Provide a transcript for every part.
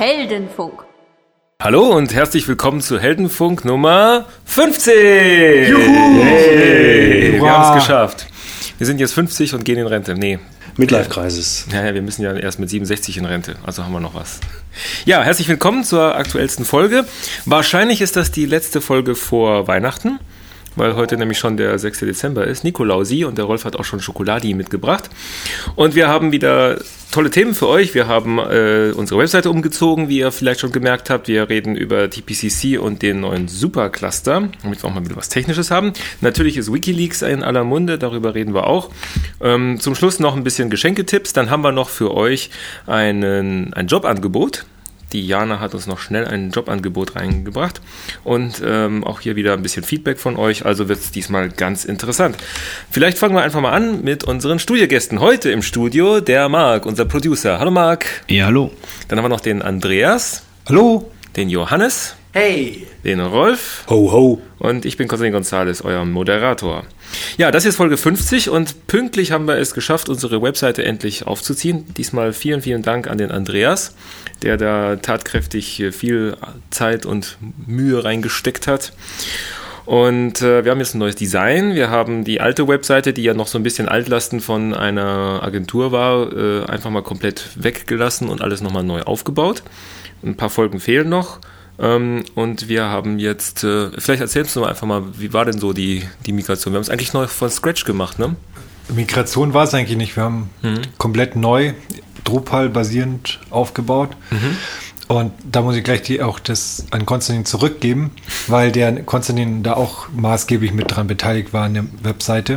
Heldenfunk. Hallo und herzlich willkommen zu Heldenfunk Nummer 50! Juhu! Hey, wir haben es geschafft. Wir sind jetzt 50 und gehen in Rente. Nee. Midlife-Crisis. Ja, wir müssen ja erst mit 67 in Rente, also haben wir noch was. Ja, herzlich willkommen zur aktuellsten Folge. Wahrscheinlich ist das die letzte Folge vor Weihnachten, weil heute nämlich schon der 6. Dezember ist, Nikolausi, und der Rolf hat auch schon Schokoladi mitgebracht. Und wir haben wieder tolle Themen für euch. Wir haben unsere Webseite umgezogen, wie ihr vielleicht schon gemerkt habt. Wir reden über TPCC und den neuen Supercluster, damit wir auch mal wieder was Technisches haben. Natürlich ist WikiLeaks in aller Munde, darüber reden wir auch. Zum Schluss noch ein bisschen Geschenketipps. Dann haben wir noch für euch ein Jobangebot. Die Jana hat uns noch schnell ein Jobangebot reingebracht und auch hier wieder ein bisschen Feedback von euch, also wird es diesmal ganz interessant. Vielleicht fangen wir einfach mal an mit unseren Studiogästen. Heute im Studio der Marc, unser Producer. Hallo Marc. Ja, hallo. Dann haben wir noch den Andreas. Hallo. Den Johannes. Hey. Den Rolf. Ho, ho. Und ich bin Konstantin González, euer Moderator. Ja, das ist Folge 50 und pünktlich haben wir es geschafft, unsere Webseite endlich aufzuziehen. Diesmal vielen, vielen Dank an den Andreas, der da tatkräftig viel Zeit und Mühe reingesteckt hat. Und wir haben jetzt ein neues Design. Wir haben die alte Webseite, die ja noch so ein bisschen Altlasten von einer Agentur war, einfach mal komplett weggelassen und alles nochmal neu aufgebaut. Ein paar Folgen fehlen noch. Und wir haben jetzt, vielleicht erzählst du mal einfach mal, wie war denn so die Migration? Wir haben es eigentlich neu von Scratch gemacht, ne? Migration war es eigentlich nicht. Wir haben komplett neu, Drupal-basierend aufgebaut. Und da muss ich gleich auch das an Konstantin zurückgeben, weil der Konstantin da auch maßgeblich mit dran beteiligt war an der Webseite.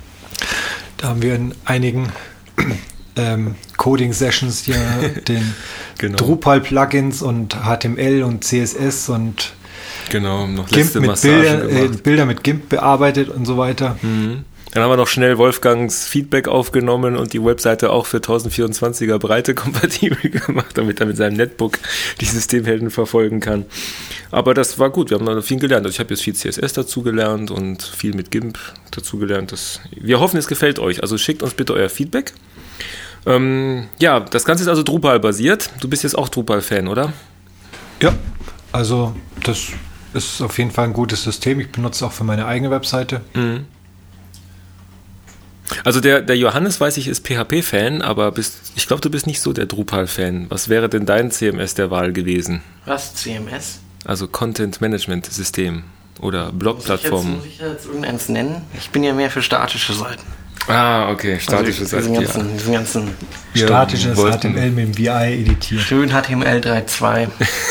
Da haben wir in einigen Coding-Sessions hier den Drupal-Plugins und HTML und CSS und noch GIMP mit Bilder mit GIMP bearbeitet und so weiter. Dann haben wir noch schnell Wolfgangs Feedback aufgenommen und die Webseite auch für 1024er Breite kompatibel gemacht, damit er mit seinem Netbook die Systemhelden verfolgen kann. Aber das war gut, wir haben noch viel gelernt. Also ich habe jetzt viel CSS dazu gelernt und viel mit GIMP dazu gelernt. Wir hoffen, es gefällt euch. Also schickt uns bitte euer Feedback. Ja, das Ganze ist also Drupal-basiert. Du bist jetzt auch Drupal-Fan, oder? Ja, also das ist auf jeden Fall ein gutes System. Ich benutze es auch für meine eigene Webseite. Also der Johannes, weiß ich, ist PHP-Fan, aber ich glaube, du bist nicht so der Drupal-Fan. Was wäre denn dein CMS der Wahl gewesen? Was, CMS? Also Content-Management-System oder Blog-Plattform. Muss ich jetzt irgendeins nennen? Ich bin ja mehr für statische Seiten. Ah, okay, statische Seiten. Diesen ganzen statisches HTML mit dem VI editiert. Schön HTML 3.2.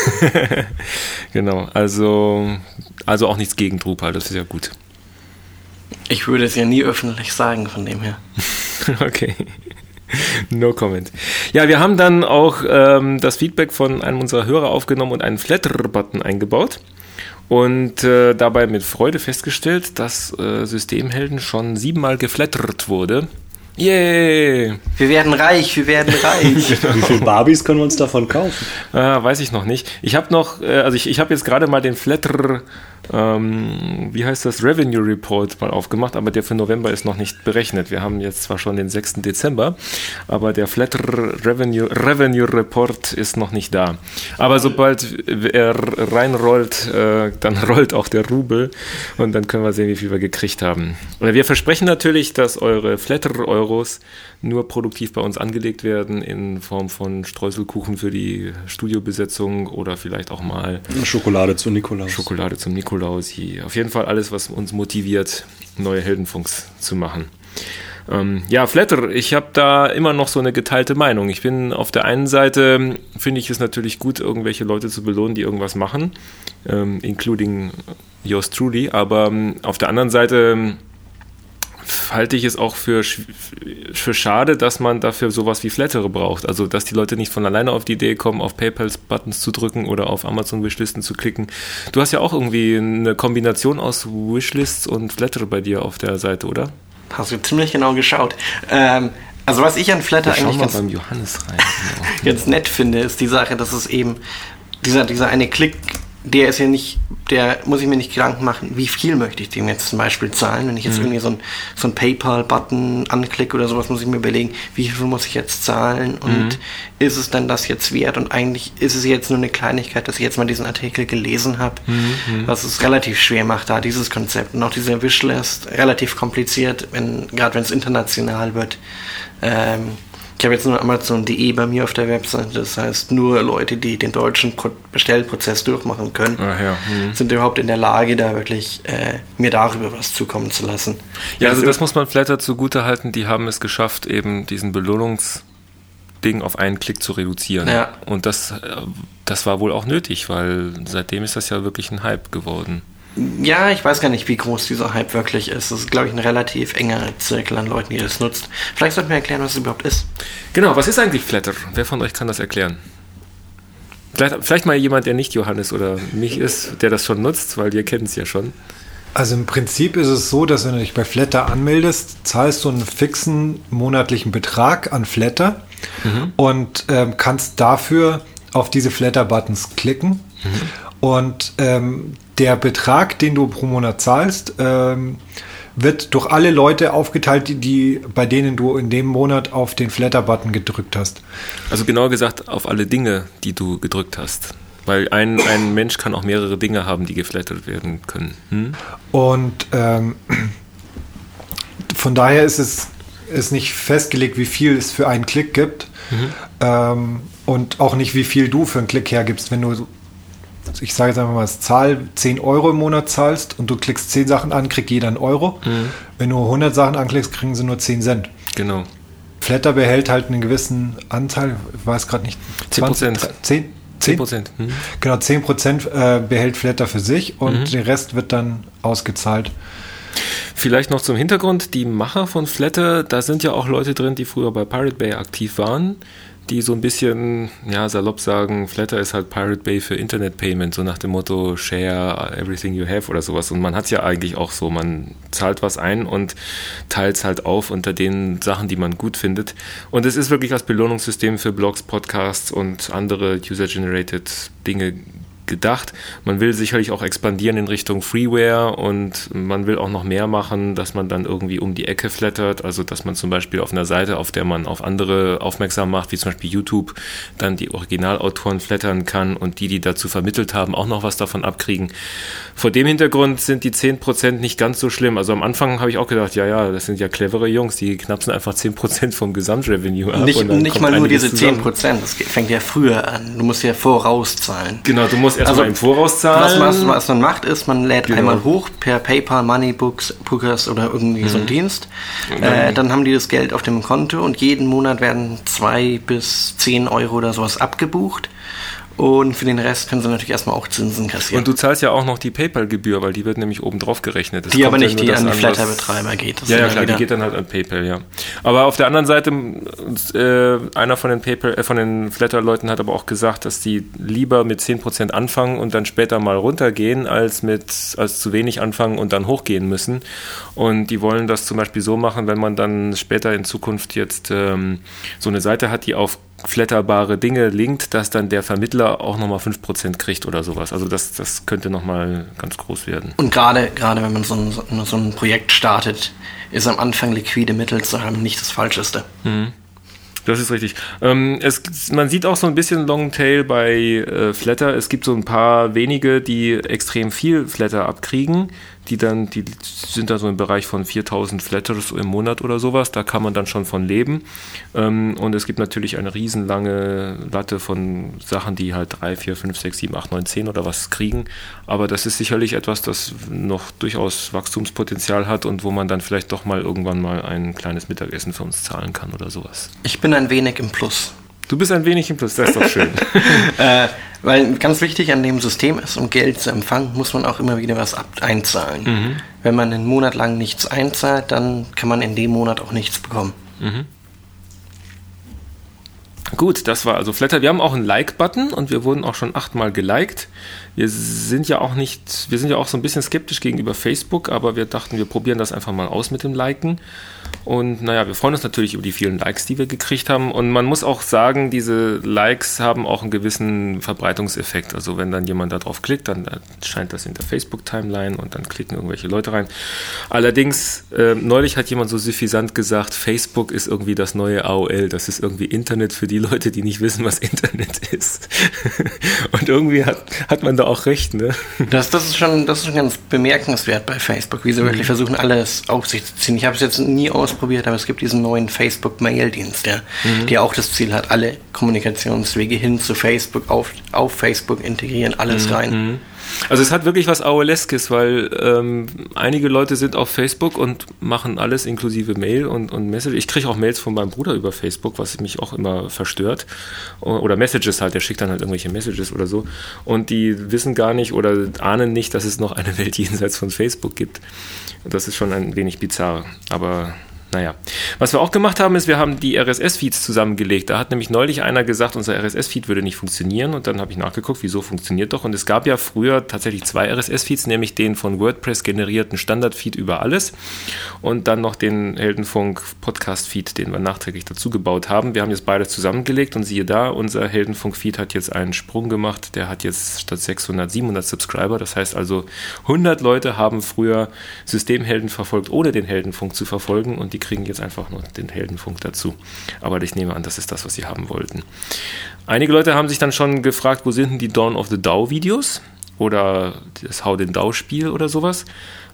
Genau, also auch nichts gegen Drupal, das ist ja gut. Ich würde es ja nie öffentlich sagen, von dem her. Okay. No comment. Ja, wir haben dann auch das Feedback von einem unserer Hörer aufgenommen und einen Flatter-Button eingebaut. Und dabei mit Freude festgestellt, dass Systemhelden schon 7-mal geflattert wurde. Yay! Wir werden reich. Wie viele Barbies können wir uns davon kaufen? Weiß ich noch nicht. Ich habe noch, ich habe jetzt gerade mal den Flatter, wie heißt das, Revenue Report mal aufgemacht, aber der für November ist noch nicht berechnet. Wir haben jetzt zwar schon den 6. Dezember, aber der Flatter Revenue Report ist noch nicht da. Aber sobald er reinrollt, dann rollt auch der Rubel und dann können wir sehen, wie viel wir gekriegt haben. Wir versprechen natürlich, dass eure Flatter-Euros nur produktiv bei uns angelegt werden in Form von Streuselkuchen für die Studiobesetzung oder vielleicht auch mal Schokolade zum Nikolaus. Auf jeden Fall alles, was uns motiviert, neue Heldenfunks zu machen. Ja, Flatter, ich habe da immer noch so eine geteilte Meinung. Ich bin auf der einen Seite, finde ich es natürlich gut, irgendwelche Leute zu belohnen, die irgendwas machen, including yours truly, aber auf der anderen Seite halte ich es auch für schade, dass man dafür sowas wie Flatter braucht. Also, dass die Leute nicht von alleine auf die Idee kommen, auf PayPal-Buttons zu drücken oder auf Amazon-Wishlisten zu klicken. Du hast ja auch irgendwie eine Kombination aus Wishlists und Flatter bei dir auf der Seite, oder? Hast du ziemlich genau geschaut. Also, was ich an Flatter eigentlich beim Johannes rein. Ganz nett finde, ist die Sache, dass es eben dieser eine Klick der muss ich mir nicht Gedanken machen, wie viel möchte ich dem jetzt zum Beispiel zahlen. Wenn ich jetzt irgendwie so ein PayPal-Button anklicke oder sowas, muss ich mir überlegen, wie viel muss ich jetzt zahlen und ist es dann das jetzt wert? Und eigentlich ist es jetzt nur eine Kleinigkeit, dass ich jetzt mal diesen Artikel gelesen habe, was es relativ schwer macht, da dieses Konzept. Und auch diese Wishlist, relativ kompliziert, gerade wenn es international wird. Ich habe jetzt nur Amazon.de bei mir auf der Webseite, das heißt nur Leute, die den deutschen Bestellprozess durchmachen können, sind überhaupt in der Lage, da wirklich mir darüber was zukommen zu lassen. Ja, also das muss man Flattr zugute halten, die haben es geschafft, eben diesen Belohnungsding auf einen Klick zu reduzieren. Ja. Und das war wohl auch nötig, weil seitdem ist das ja wirklich ein Hype geworden. Ja, ich weiß gar nicht, wie groß dieser Hype wirklich ist. Das ist, glaube ich, ein relativ enger Zirkel an Leuten, die das nutzt. Vielleicht sollten wir erklären, was es überhaupt ist. Genau, was ist eigentlich Flattr? Wer von euch kann das erklären? Vielleicht mal jemand, der nicht Johannes oder mich ist, der das schon nutzt, weil wir kennen es ja schon. Also im Prinzip ist es so, dass wenn du dich bei Flattr anmeldest, zahlst du einen fixen monatlichen Betrag an Flattr und kannst dafür auf diese Flattr-Buttons klicken. Und der Betrag, den du pro Monat zahlst, wird durch alle Leute aufgeteilt, bei denen du in dem Monat auf den Flattr-Button gedrückt hast. Also genauer gesagt auf alle Dinge, die du gedrückt hast. Weil ein Mensch kann auch mehrere Dinge haben, die geflattert werden können. Und von daher ist es nicht festgelegt, wie viel es für einen Klick gibt und auch nicht, wie viel du für einen Klick hergibst. Wenn du, ich sage jetzt einfach mal, Zahl 10 Euro im Monat zahlst und du klickst 10 Sachen an, kriegt jeder einen Euro. Wenn du 100 Sachen anklickst, kriegen sie nur 10 Cent. Genau. Flattr behält halt einen gewissen Anteil, ich weiß gerade nicht. 10%. 10%. Genau, 10% behält Flattr für sich und der Rest wird dann ausgezahlt. Vielleicht noch zum Hintergrund, die Macher von Flattr, da sind ja auch Leute drin, die früher bei Pirate Bay aktiv waren, die so ein bisschen, ja, salopp sagen, Flattr ist halt Pirate Bay für Internet Payment, so nach dem Motto share everything you have oder sowas. Und man hat es ja eigentlich auch so, man zahlt was ein und teilt es halt auf unter den Sachen, die man gut findet. Und es ist wirklich als Belohnungssystem für Blogs, Podcasts und andere User-Generated Dinge gedacht. Man will sicherlich auch expandieren in Richtung Freeware und man will auch noch mehr machen, dass man dann irgendwie um die Ecke flattert, also dass man zum Beispiel auf einer Seite, auf der man auf andere aufmerksam macht, wie zum Beispiel YouTube, dann die Originalautoren flattern kann und die dazu vermittelt haben, auch noch was davon abkriegen. Vor dem Hintergrund sind die 10% nicht ganz so schlimm. Also am Anfang habe ich auch gedacht, ja, das sind ja clevere Jungs, die knapsen einfach 10% vom Gesamtrevenue ab. Nicht mal nur diese 10%, das fängt ja früher an. Du musst ja vorauszahlen. Genau, du musst erstmal im Voraus zahlen. Was man macht, ist, man lädt einmal hoch per PayPal, Moneybookers oder irgendwie so ein Dienst. Dann haben die das Geld auf dem Konto und jeden Monat werden 2 bis 10 Euro oder sowas abgebucht. Und für den Rest können sie natürlich erstmal auch Zinsen kassieren. Und du zahlst ja auch noch die PayPal-Gebühr, weil die wird nämlich oben drauf gerechnet. Das die aber nicht, die an die Flattr-Betreiber geht. Ja, klar, die geht dann halt an PayPal, ja. Aber auf der anderen Seite, einer von den Flattr-Leuten hat aber auch gesagt, dass die lieber mit 10% anfangen und dann später mal runtergehen, als zu wenig anfangen und dann hochgehen müssen. Und die wollen das zum Beispiel so machen, wenn man dann später in Zukunft jetzt so eine Seite hat, die auf flatterbare Dinge linkt, dass dann der Vermittler auch nochmal 5% kriegt oder sowas. Also das könnte nochmal ganz groß werden. Und gerade wenn man so ein Projekt startet, ist am Anfang liquide Mittel zu haben nicht das Falscheste. Das ist richtig. Man sieht auch so ein bisschen Longtail bei Flattr. Es gibt so ein paar wenige, die extrem viel Flattr abkriegen. Die sind da so im Bereich von 4.000 Flatters im Monat oder sowas. Da kann man dann schon von leben. Und es gibt natürlich eine riesenlange Latte von Sachen, die halt 3, 4, 5, 6, 7, 8, 9, 10 oder was kriegen. Aber das ist sicherlich etwas, das noch durchaus Wachstumspotenzial hat und wo man dann vielleicht doch mal irgendwann mal ein kleines Mittagessen für uns zahlen kann oder sowas. Ich bin ein wenig im Plus. Du bist ein wenig im Plus, das ist doch schön. Weil ganz wichtig an dem System ist, um Geld zu empfangen, muss man auch immer wieder was einzahlen. Wenn man einen Monat lang nichts einzahlt, dann kann man in dem Monat auch nichts bekommen. Gut, das war also Flattr. Wir haben auch einen Like-Button und wir wurden auch schon 8-mal geliked. wir sind ja auch so ein bisschen skeptisch gegenüber Facebook, aber wir dachten, wir probieren das einfach mal aus mit dem Liken. Und naja, wir freuen uns natürlich über die vielen Likes, die wir gekriegt haben. Und man muss auch sagen, diese Likes haben auch einen gewissen Verbreitungseffekt. Also wenn dann jemand da drauf klickt, dann scheint das in der Facebook-Timeline und dann klicken irgendwelche Leute rein. Allerdings, neulich hat jemand so suffisant gesagt, Facebook ist irgendwie das neue AOL. Das ist irgendwie Internet für die Leute, die nicht wissen, was Internet ist. Und irgendwie hat man da auch recht, ne? Das ist schon ganz bemerkenswert bei Facebook, wie sie wirklich versuchen, alles auf sich zu ziehen. Ich habe es jetzt nie ausprobiert, aber es gibt diesen neuen Facebook-Mail-Dienst, der auch das Ziel hat, alle Kommunikationswege hin zu Facebook, auf Facebook integrieren, alles rein. Also es hat wirklich was AOL-eskes, weil einige Leute sind auf Facebook und machen alles inklusive Mail und Message. Ich kriege auch Mails von meinem Bruder über Facebook, was mich auch immer verstört. Oder Messages halt, der schickt dann halt irgendwelche Messages oder so. Und die wissen gar nicht oder ahnen nicht, dass es noch eine Welt jenseits von Facebook gibt. Und das ist schon ein wenig bizarr, aber... Naja, was wir auch gemacht haben, ist, wir haben die RSS-Feeds zusammengelegt. Da hat nämlich neulich einer gesagt, unser RSS-Feed würde nicht funktionieren und dann habe ich nachgeguckt, wieso funktioniert doch. Und es gab ja früher tatsächlich 2 RSS-Feeds, nämlich den von WordPress generierten Standard-Feed über alles und dann noch den Heldenfunk-Podcast-Feed, den wir nachträglich dazu gebaut haben. Wir haben jetzt beides zusammengelegt und siehe da, unser Heldenfunk-Feed hat jetzt einen Sprung gemacht. Der hat jetzt statt 600 700 Subscriber. Das heißt also, 100 Leute haben früher Systemhelden verfolgt, ohne den Heldenfunk zu verfolgen und die kriegen jetzt einfach nur den Heldenfunk dazu. Aber ich nehme an, das ist das, was sie haben wollten. Einige Leute haben sich dann schon gefragt, wo sind denn die Dawn of the DAO Videos? Oder das Hau den DAO Spiel oder sowas.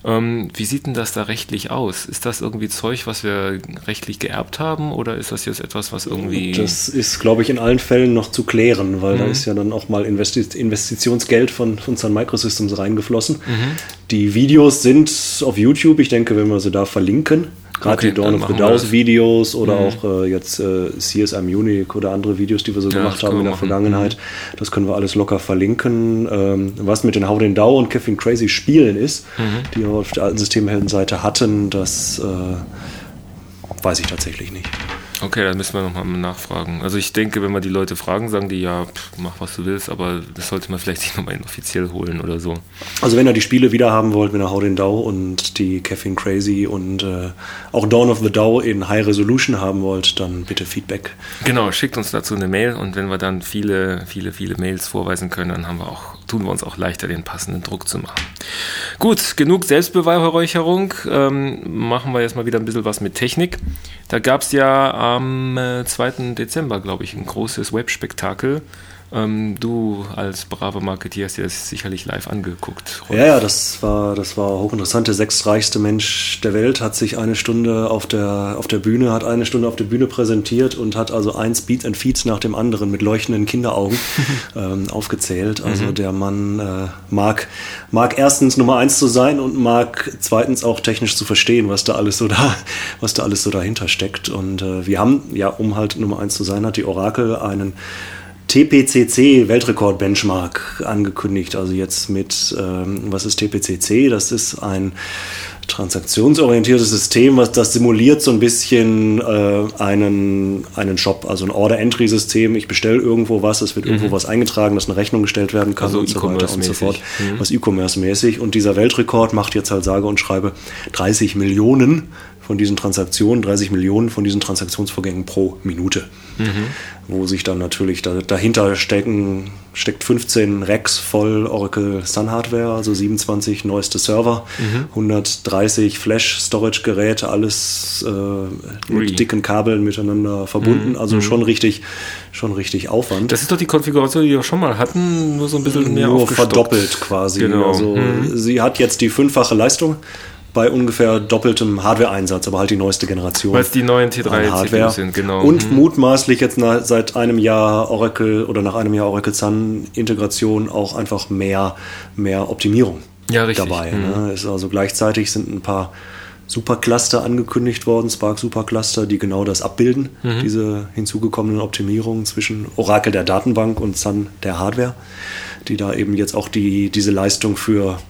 Wie sieht denn das da rechtlich aus? Ist das irgendwie Zeug, was wir rechtlich geerbt haben? Oder ist das jetzt etwas, was irgendwie... Das ist, glaube ich, in allen Fällen noch zu klären, weil da ist ja dann auch mal Investitionsgeld von Sun Microsystems reingeflossen. Die Videos sind auf YouTube. Ich denke, wenn wir sie da verlinken, gerade die Dawn of the DAOs Videos oder auch jetzt CSI Munich oder andere Videos, die wir so gemacht haben in der Vergangenheit. Das können wir alles locker verlinken. Was mit den Hau den DAO und Caffeine Crazy Spielen ist, die wir auf der alten Systemheldenseite hatten, das weiß ich tatsächlich nicht. Okay, dann müssen wir nochmal nachfragen. Also ich denke, wenn wir die Leute fragen, sagen die, ja, mach was du willst, aber das sollte man vielleicht sich nochmal inoffiziell holen oder so. Also wenn ihr die Spiele wieder haben wollt, wenn ihr Hau den DAO und die Caffeine Crazy und auch Dawn of the DAO in High Resolution haben wollt, dann bitte Feedback. Genau, schickt uns dazu eine Mail und wenn wir dann viele Mails vorweisen können, dann tun wir uns auch leichter, den passenden Druck zu machen. Gut, genug Selbstbeweihräucherung. Machen wir jetzt mal wieder ein bisschen was mit Technik. Da gab es ja am 2. Dezember, glaube ich, ein großes Webspektakel. Du als braver Marketeer hast dir das sicherlich live angeguckt. Ja, das war hochinteressant. Der 6. reichste Mensch der Welt hat sich eine Stunde auf der Bühne präsentiert und hat also ein Speed and Feeds nach dem anderen mit leuchtenden Kinderaugen aufgezählt. Also der Mann mag erstens Nummer 1 zu sein und mag zweitens auch technisch zu verstehen, was da alles so dahinter steckt. Und wir haben, ja, um halt Nummer 1 zu sein, hat die Oracle einen TPCC-Weltrekord-Benchmark angekündigt, also jetzt mit, was ist TPCC? Das ist ein transaktionsorientiertes System, das simuliert so ein bisschen einen Shop, also ein Order-Entry-System. Ich bestelle irgendwo was, es wird irgendwo was eingetragen, dass eine Rechnung gestellt werden kann also und so weiter und so fort. Was E-Commerce-mäßig. Und dieser Weltrekord macht jetzt halt sage und schreibe 30 Millionen von diesen Transaktionsvorgängen pro Minute. Wo sich dann natürlich dahinter steckt 15 Racks voll Oracle Sun Hardware, also 27 neueste Server, 130 Flash-Storage-Geräte, alles mit dicken Kabeln miteinander verbunden, also schon richtig Aufwand. Das ist doch die Konfiguration, die wir schon mal hatten, nur so ein bisschen mehr nur aufgestockt. Verdoppelt quasi. Genau. Also sie hat jetzt die 5-fache Leistung bei ungefähr doppeltem Hardware-Einsatz, aber halt die neueste Generation. Weil es die neuen T3-CPUs sind, genau. Und mutmaßlich jetzt seit einem Jahr Oracle oder nach einem Jahr Oracle Sun-Integration auch einfach mehr Optimierung dabei. Ne? Ist also gleichzeitig sind ein paar Supercluster angekündigt worden, Spark Supercluster, die genau das abbilden, diese hinzugekommenen Optimierungen zwischen Oracle der Datenbank und Sun der Hardware, die da eben jetzt auch diese Leistung für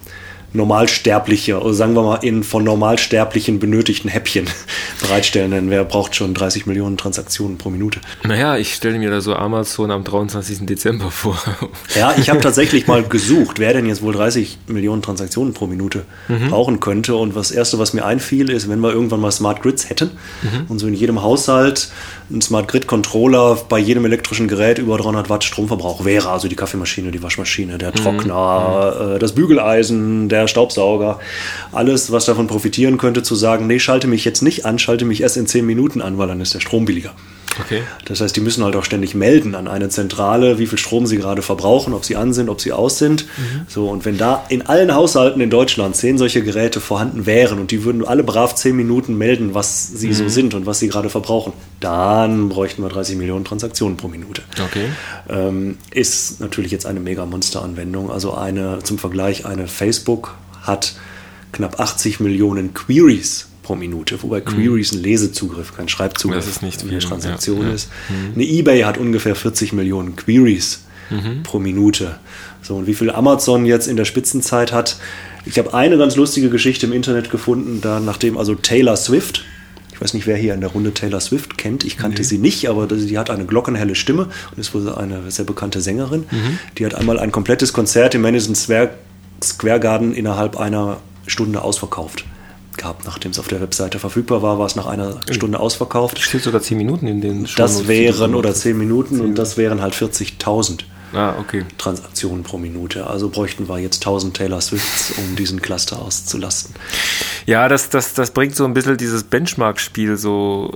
normalsterbliche, oder sagen wir mal von Normalsterblichen benötigten Häppchen bereitstellen, denn wer braucht schon 30 Millionen Transaktionen pro Minute? Naja, ich stelle mir da so Amazon am 23. Dezember vor. Ja, ich habe tatsächlich mal gesucht, wer denn jetzt wohl 30 Millionen Transaktionen pro Minute brauchen könnte, und das Erste, was mir einfiel, ist, wenn wir irgendwann mal Smart Grids hätten und so in jedem Haushalt ein Smart Grid Controller bei jedem elektrischen Gerät über 300 Watt Stromverbrauch wäre, also die Kaffeemaschine, die Waschmaschine, der Trockner, das Bügeleisen, der Staubsauger, alles, was davon profitieren könnte, zu sagen, nee, schalte mich jetzt nicht an, schalte mich erst in 10 Minuten an, weil dann ist der Strom billiger. Okay. Das heißt, die müssen halt auch ständig melden an eine Zentrale, wie viel Strom sie gerade verbrauchen, ob sie an sind, ob sie aus sind. So, und wenn da in allen Haushalten in Deutschland 10 solche Geräte vorhanden wären und die würden alle brav 10 Minuten melden, was sie so sind und was sie gerade verbrauchen, dann bräuchten wir 30 Millionen Transaktionen pro Minute. Okay. Ist natürlich jetzt eine Mega-Monster-Anwendung. Also zum Vergleich, eine Facebook hat knapp 80 Millionen Queries pro Minute, wobei Queries ein Lesezugriff, kein Schreibzugriff, das ist nicht wie viel, eine Transaktion ja. ist. Eine eBay hat ungefähr 40 Millionen Queries pro Minute. So, und wie viel Amazon jetzt in der Spitzenzeit hat. Ich habe eine ganz lustige Geschichte im Internet gefunden, nachdem also Taylor Swift, ich weiß nicht, wer hier in der Runde Taylor Swift kennt, ich kannte sie nicht, aber die hat eine glockenhelle Stimme und ist wohl eine sehr bekannte Sängerin. Die hat einmal ein komplettes Konzert im Madison Square Garden innerhalb einer Stunde ausverkauft gehabt. Nachdem es auf der Webseite verfügbar war, war es nach einer Stunde ausverkauft. Steht sogar 10 Minuten in den Das wären, oder 10 Minuten, und das wären halt 40.000 okay. Transaktionen pro Minute. Also bräuchten wir jetzt 1000 Taylor Swifts, um diesen Cluster auszulasten. Ja, das bringt so ein bisschen dieses Benchmark-Spiel so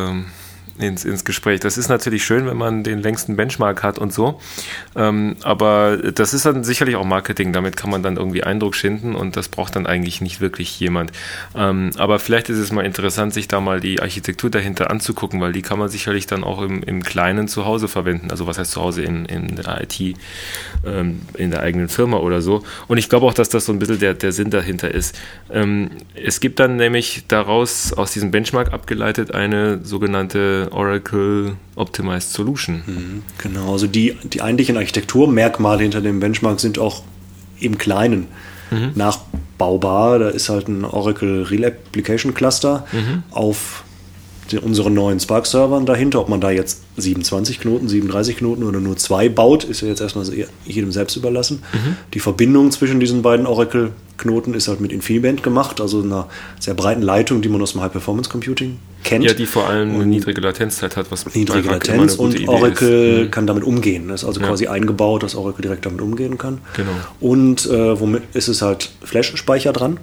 ins Gespräch. Das ist natürlich schön, wenn man den längsten Benchmark hat und so, aber das ist dann sicherlich auch Marketing, damit kann man dann irgendwie Eindruck schinden und das braucht dann eigentlich nicht wirklich jemand. Aber vielleicht ist es mal interessant, sich da mal die Architektur dahinter anzugucken, weil die kann man sicherlich dann auch im Kleinen zu Hause verwenden, also was heißt zu Hause in der IT, in der eigenen Firma oder so, und ich glaube auch, dass das so ein bisschen der Sinn dahinter ist. Es gibt dann nämlich daraus, aus diesem Benchmark abgeleitet, eine sogenannte Oracle Optimized Solution. Genau, also die eigentlichen Architekturmerkmale hinter dem Benchmark sind auch im Kleinen nachbaubar. Da ist halt ein Oracle Real Application Cluster auf unseren neuen Spark-Servern dahinter. Ob man da jetzt 27 Knoten, 37 Knoten oder nur 2 baut, ist ja jetzt erstmal jedem selbst überlassen. Die Verbindung zwischen diesen beiden Oracle-Knoten ist halt mit InfiniBand gemacht, also einer sehr breiten Leitung, die man aus dem High-Performance-Computing kennt. Ja, die vor allem eine niedrige Latenzzeit hat, was niedrige Latenz, und Oracle kann damit umgehen. Das ist also quasi eingebaut, dass Oracle direkt damit umgehen kann. Genau. Und womit ist es halt Flash-Speicher dran,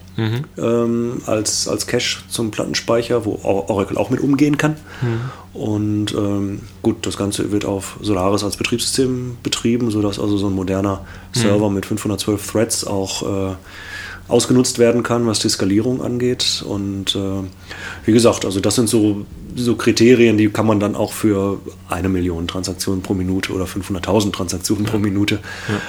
als Cache zum Plattenspeicher, wo Oracle auch mit umgehen kann. Und gut, das Ganze wird auf Solaris als Betriebssystem betrieben, sodass also so ein moderner Server mit 512 Threads auch ausgenutzt werden kann, was die Skalierung angeht. Und wie gesagt, also das sind so Kriterien, die kann man dann auch für 1 Million Transaktionen pro Minute oder 500.000 Transaktionen pro Minute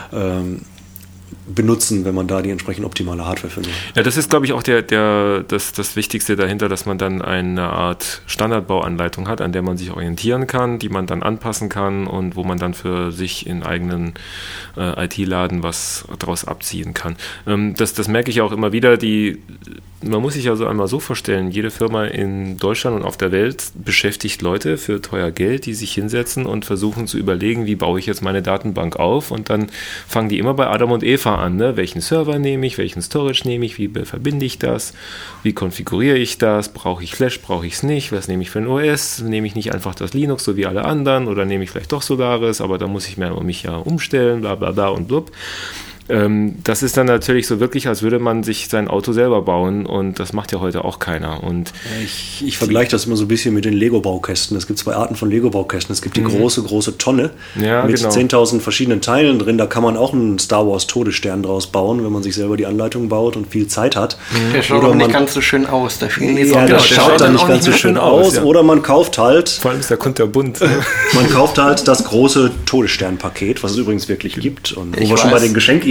benutzen, wenn man da die entsprechend optimale Hardware findet. Ja, das ist, glaube ich, auch das Wichtigste dahinter, dass man dann eine Art Standardbauanleitung hat, an der man sich orientieren kann, die man dann anpassen kann und wo man dann für sich in eigenen IT-Laden was daraus abziehen kann. Das merke ich auch immer wieder. Man muss sich also einmal so vorstellen, jede Firma in Deutschland und auf der Welt beschäftigt Leute für teuer Geld, die sich hinsetzen und versuchen zu überlegen, wie baue ich jetzt meine Datenbank auf, und dann fangen die immer bei Adam und Eva an. Ne? Welchen Server nehme ich, welchen Storage nehme ich, wie verbinde ich das, wie konfiguriere ich das, brauche ich Flash, brauche ich es nicht, was nehme ich für ein OS, nehme ich nicht einfach das Linux so wie alle anderen oder nehme ich vielleicht doch Solaris, aber da muss ich mich ja umstellen, bla bla bla und blub. Das ist dann natürlich so wirklich, als würde man sich sein Auto selber bauen, und das macht ja heute auch keiner. Und ich vergleiche das immer so ein bisschen mit den Lego-Baukästen. Es gibt 2 Arten von Lego-Baukästen. Es gibt die große Tonne mit 10.000 verschiedenen Teilen drin. Da kann man auch einen Star Wars Todesstern draus bauen, wenn man sich selber die Anleitung baut und viel Zeit hat. Der schaut auch nicht ganz so schön aus. Der schaut dann nicht ganz so schön aus. Ja. Oder man kauft halt... Vor allem ist der kunterbunt. Man kauft halt das große Todesstern-Paket, was es übrigens wirklich gibt. Und wo wir schon bei den Geschenkideen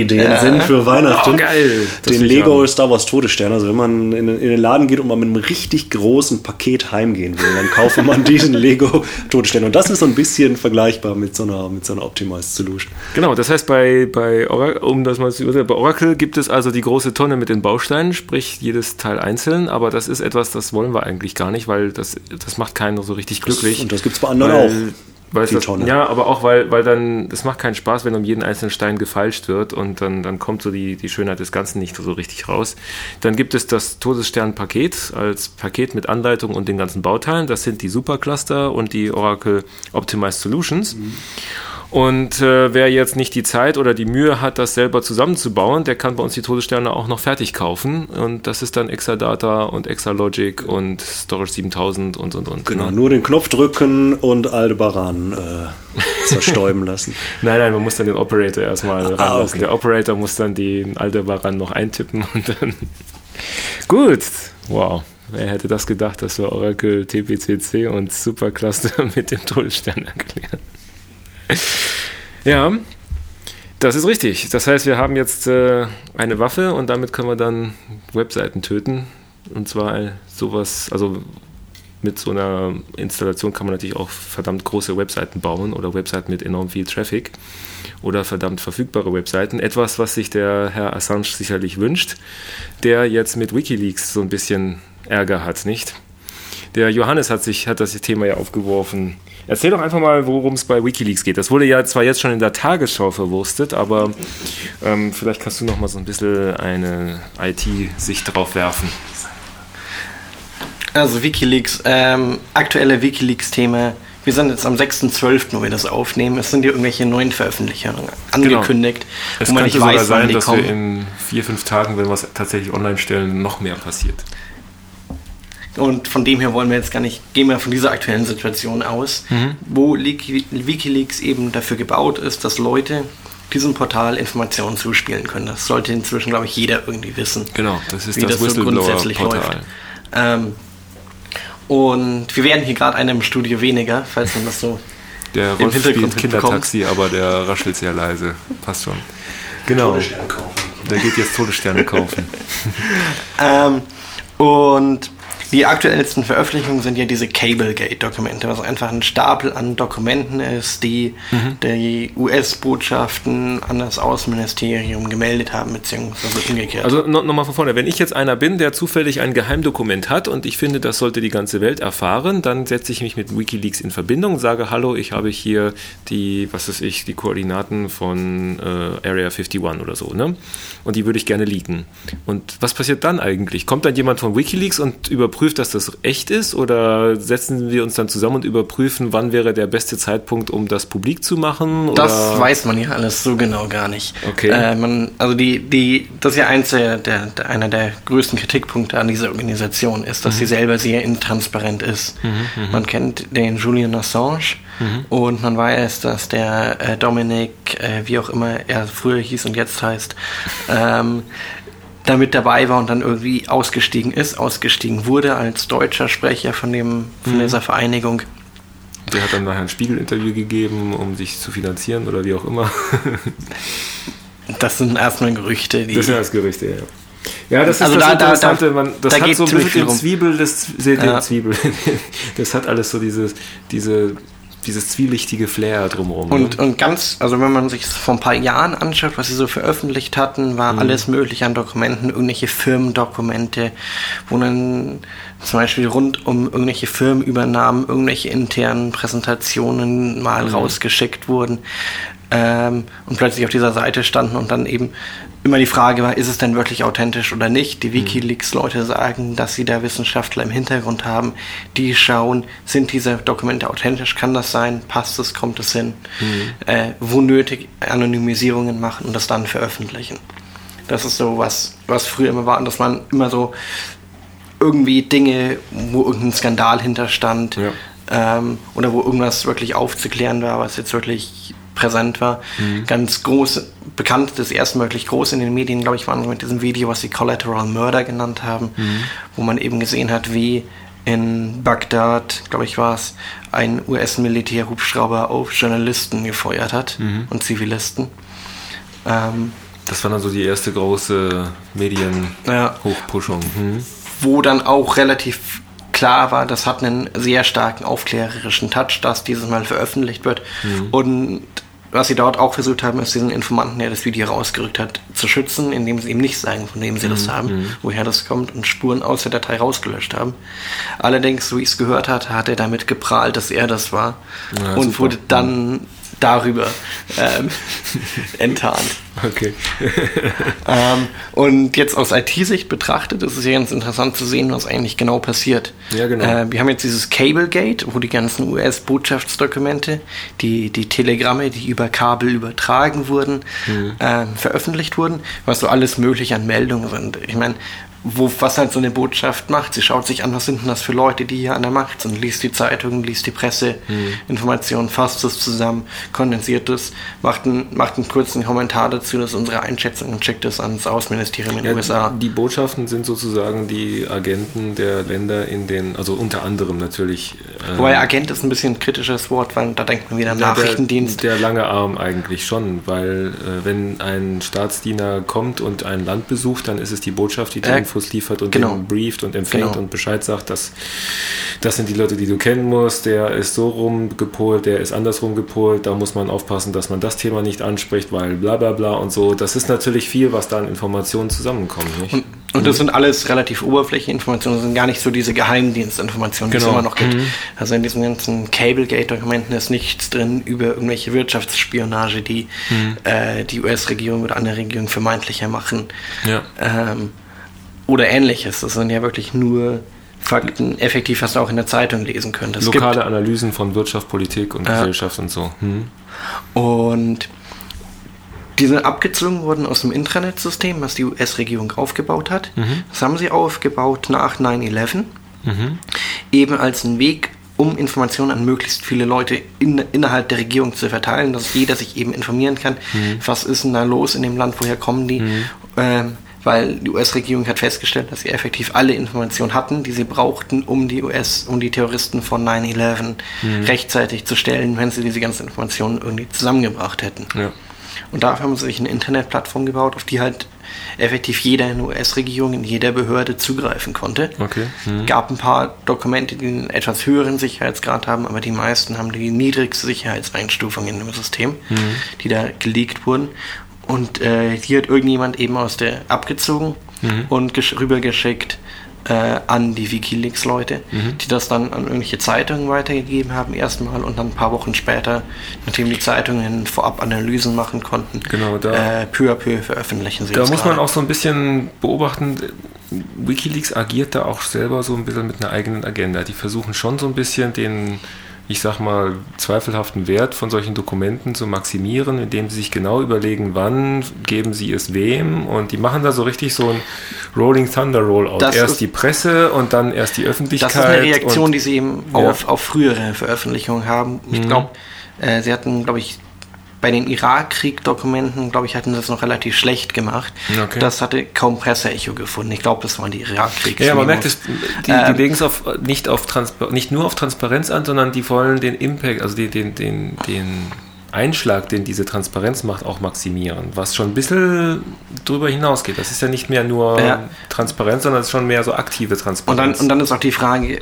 Ideen sind für Weihnachten. Oh, geil. Den Lego Star Wars Todesstern. Also wenn man in den Laden geht und man mit einem richtig großen Paket heimgehen will, dann kauft man diesen Lego Todesstern. Und das ist so ein bisschen vergleichbar mit so einer Optimized Solution. Genau, das heißt, bei Oracle, um das mal zu übersetzen, bei Oracle gibt es also die große Tonne mit den Bausteinen, sprich jedes Teil einzeln, aber das ist etwas, das wollen wir eigentlich gar nicht, weil das macht keinen so richtig glücklich. Und das gibt es bei anderen auch. Ja, aber auch, weil dann, das macht keinen Spaß, wenn um jeden einzelnen Stein gefeilscht wird und dann kommt so die Schönheit des Ganzen nicht so richtig raus. Dann gibt es das Todesstern-Paket als Paket mit Anleitung und den ganzen Bauteilen. Das sind die Supercluster und die Oracle Optimized Solutions. Und wer jetzt nicht die Zeit oder die Mühe hat, das selber zusammenzubauen, der kann bei uns die Todessterne auch noch fertig kaufen. Und das ist dann Exadata und Exalogic und Storage 7000 und. Genau, nur den Knopf drücken und Aldebaran zerstäuben lassen. Nein, man muss dann den Operator erstmal ranlassen. Okay. Der Operator muss dann den Aldebaran noch eintippen und dann... Gut, wow. Wer hätte das gedacht, dass wir Oracle, TPCC und Supercluster mit dem Todesstern erklären? Ja, das ist richtig. Das heißt, wir haben jetzt eine Waffe und damit können wir dann Webseiten töten. Und zwar sowas, also mit so einer Installation kann man natürlich auch verdammt große Webseiten bauen oder Webseiten mit enorm viel Traffic oder verdammt verfügbare Webseiten. Etwas, was sich der Herr Assange sicherlich wünscht, der jetzt mit WikiLeaks so ein bisschen Ärger hat, nicht? Der Johannes hat das Thema ja aufgeworfen. Erzähl doch einfach mal, worum es bei WikiLeaks geht. Das wurde ja zwar jetzt schon in der Tagesschau verwurstet, aber vielleicht kannst du noch mal so ein bisschen eine IT-Sicht drauf werfen. Also WikiLeaks, aktuelle WikiLeaks-Thema. Wir sind jetzt am 6.12., wo wir das aufnehmen. Es sind ja irgendwelche neuen Veröffentlichungen angekündigt. Genau. Es könnte sogar sein, dass wir in 4-5 Tagen, wenn wir es tatsächlich online stellen, noch mehr passiert. Und von dem her wollen wir jetzt gehen wir von dieser aktuellen Situation aus, wo WikiLeaks eben dafür gebaut ist, dass Leute diesem Portal Informationen zuspielen können. Das sollte inzwischen, glaube ich, jeder irgendwie wissen. Genau, das ist wie das so grundsätzlich läuft. Und wir werden hier gerade einem Studio weniger, falls man das so der im Hintergrund spielt Kindertaxi, aber der raschelt sehr leise. Passt schon. Genau. Der geht jetzt Todessterne kaufen. Und die aktuellsten Veröffentlichungen sind ja diese Cablegate-Dokumente, was einfach ein Stapel an Dokumenten ist, die die US-Botschaften an das Außenministerium gemeldet haben, beziehungsweise umgekehrt. Also nochmal von vorne, wenn ich jetzt einer bin, der zufällig ein Geheimdokument hat und ich finde, das sollte die ganze Welt erfahren, dann setze ich mich mit WikiLeaks in Verbindung und sage, hallo, ich habe hier die Koordinaten von Area 51 oder so, ne? Und die würde ich gerne leaken. Und was passiert dann eigentlich? Kommt dann jemand von WikiLeaks und überprüft, dass das echt ist, oder setzen wir uns dann zusammen und überprüfen, wann wäre der beste Zeitpunkt, um das publik zu machen? Oder? Das weiß man ja alles so genau gar nicht. Okay. Das ist ja einer der größten Kritikpunkte an dieser Organisation ist, dass sie selber sehr intransparent ist. Man kennt den Julian Assange und man weiß, dass der Dominic, wie auch immer er früher hieß und jetzt heißt, da mit dabei war und dann irgendwie ausgestiegen wurde als deutscher Sprecher von dieser Vereinigung. Der hat dann nachher ein Spiegel-Interview gegeben, um sich zu finanzieren oder wie auch immer. Das sind erstmal Gerüchte. Das sind erst Gerüchte, ja. Ja, das ist also das Interessante. Das hat so ein bisschen den Zwiebel. Das hat alles so dieses zwielichtige Flair drumherum. Und ganz, also wenn man sich vor ein paar Jahren anschaut, was sie so veröffentlicht hatten, war alles mögliche an Dokumenten, irgendwelche Firmendokumente, wo dann zum Beispiel rund um irgendwelche Firmenübernahmen, irgendwelche internen Präsentationen mal rausgeschickt wurden und plötzlich auf dieser Seite standen und dann eben immer die Frage war, ist es denn wirklich authentisch oder nicht? Die WikiLeaks-Leute sagen, dass sie da Wissenschaftler im Hintergrund haben, die schauen, sind diese Dokumente authentisch, kann das sein, passt es, kommt es hin, wo nötig Anonymisierungen machen und das dann veröffentlichen. Das ist so was früher immer war, dass man immer so irgendwie Dinge, wo irgendein Skandal hinterstand oder wo irgendwas wirklich aufzuklären war, was jetzt wirklich präsent war. Ganz groß, bekannt, das erste Mal wirklich groß in den Medien, glaube ich, waren mit diesem Video, was sie Collateral Murder genannt haben, wo man eben gesehen hat, wie in Bagdad, glaube ich, war es, ein US-Militär-Hubschrauber auf Journalisten gefeuert hat und Zivilisten. Das war dann so die erste große Medien-Hochpuschung. Wo dann auch relativ klar war, das hat einen sehr starken aufklärerischen Touch, dass dieses Mal veröffentlicht wird. Und was sie dort auch versucht haben, ist diesen Informanten, der das Video rausgerückt hat, zu schützen, indem sie ihm nicht sagen, von wem sie das haben, woher das kommt und Spuren aus der Datei rausgelöscht haben. Allerdings, so wie ich es gehört hat er damit geprahlt, dass er das war und super. Wurde dann darüber enttarnt. Okay. Und jetzt aus IT-Sicht betrachtet, ist es ja ganz interessant zu sehen, was eigentlich genau passiert. Ja, genau. Wir haben jetzt dieses Cablegate, wo die ganzen US-Botschaftsdokumente, die Telegramme, die über Kabel übertragen wurden, veröffentlicht wurden, was so alles mögliche an Meldungen sind. Ich meine, was halt so eine Botschaft macht, sie schaut sich an, was sind denn das für Leute, die hier an der Macht sind, liest die Zeitung, liest die Presseinformationen, fasst es zusammen, kondensiert es, macht einen kurzen Kommentar dazu, das ist unsere Einschätzung und schickt es ans Außenministerium in den USA. Die Botschaften sind sozusagen die Agenten der Länder also unter anderem natürlich. Wobei Agent ist ein bisschen ein kritisches Wort, weil da denkt man wieder an Nachrichtendienst. Der lange Arm eigentlich schon, weil wenn ein Staatsdiener kommt und ein Land besucht, dann ist es die Botschaft, die Infos liefert und den brieft und empfängt und Bescheid sagt, dass das sind die Leute, die du kennen musst, der ist so rumgepolt, der ist andersrum gepolt, da muss man aufpassen, dass man das Thema nicht anspricht, weil bla bla bla und so. Das ist natürlich viel, was da an Informationen zusammenkommt. Nicht? Und das sind alles relativ oberflächliche Informationen, das sind gar nicht so diese Geheimdienstinformationen, die es immer noch gibt. Also in diesen ganzen Cablegate-Dokumenten ist nichts drin über irgendwelche Wirtschaftsspionage, die die US-Regierung oder andere Regierungen vermeintlicher machen. Ja. Oder ähnliches. Das sind ja wirklich nur Fakten, effektiv, was du auch in der Zeitung lesen könntest. Lokale Analysen von Wirtschaft, Politik und Gesellschaft und so. Und die sind abgezogen worden aus dem Intranet-System, was die US-Regierung aufgebaut hat. Das haben sie aufgebaut nach 9/11. Eben als einen Weg, um Informationen an möglichst viele Leute innerhalb der Regierung zu verteilen, dass jeder sich eben informieren kann, was ist denn da los in dem Land, woher kommen die, weil die US-Regierung hat festgestellt, dass sie effektiv alle Informationen hatten, die sie brauchten, um die Terroristen von 9/11 rechtzeitig zu stellen, wenn sie diese ganzen Informationen irgendwie zusammengebracht hätten. Ja. Und dafür haben sie sich eine Internetplattform gebaut, auf die halt effektiv jeder in der US-Regierung, in jeder Behörde zugreifen konnte. Okay. Gab ein paar Dokumente, die einen etwas höheren Sicherheitsgrad haben, aber die meisten haben die niedrigste Sicherheitseinstufung in dem System, die da geleakt wurden. Und die hat irgendjemand eben abgezogen und rübergeschickt an die WikiLeaks-Leute, die das dann an irgendwelche Zeitungen weitergegeben haben erstmal und dann ein paar Wochen später, nachdem die Zeitungen vorab Analysen machen konnten, peu à peu veröffentlichen sie das. Da muss man auch so ein bisschen beobachten, WikiLeaks agiert da auch selber so ein bisschen mit einer eigenen Agenda. Die versuchen schon so ein bisschen den, ich sag mal, zweifelhaften Wert von solchen Dokumenten zu maximieren, indem sie sich genau überlegen, wann geben sie es wem, und die machen da so richtig so ein Rolling Thunder Rollout. Erst die Presse und dann erst die Öffentlichkeit. Das ist eine Reaktion, die sie eben auf frühere Veröffentlichungen haben. Ich glaube, sie hatten, bei den Irakkrieg-Dokumenten, hatten sie das noch relativ schlecht gemacht. Okay. Das hatte kaum Presseecho gefunden. Ich glaube, das waren die Irakkrieg. Ja, man merkt es, die legen es nicht nur auf Transparenz an, sondern die wollen den Impact, also den Einschlag, den diese Transparenz macht, auch maximieren. Was schon ein bisschen drüber hinausgeht. Das ist ja nicht mehr nur Transparenz, sondern es ist schon mehr so aktive Transparenz. Und dann ist auch die Frage,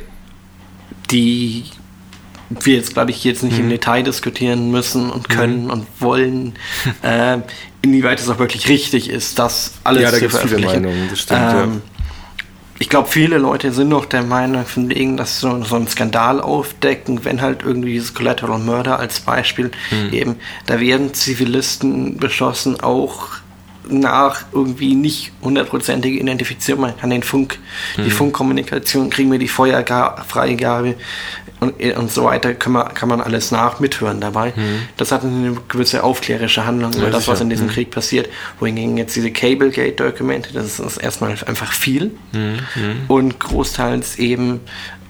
die wir jetzt, jetzt nicht im Detail diskutieren müssen und können und wollen, inwieweit es auch wirklich richtig ist, das alles zu veröffentlichen. Viele Meinungen, das stimmt, Ich glaube, viele Leute sind noch der Meinung, von wegen, dass so einen Skandal aufdecken, wenn halt irgendwie dieses Collateral Murder als Beispiel eben, da werden Zivilisten beschossen, auch nach irgendwie nicht hundertprozentige Identifizierung. Man kann die Funkkommunikation, kriegen wir die Feuerfreigabe und so weiter, kann man alles mithören dabei. Das hat eine gewisse aufklärerische Handlung über das, was in diesem Krieg passiert. Wohingegen jetzt diese Cablegate-Dokumente, das ist erstmal einfach viel und großteils eben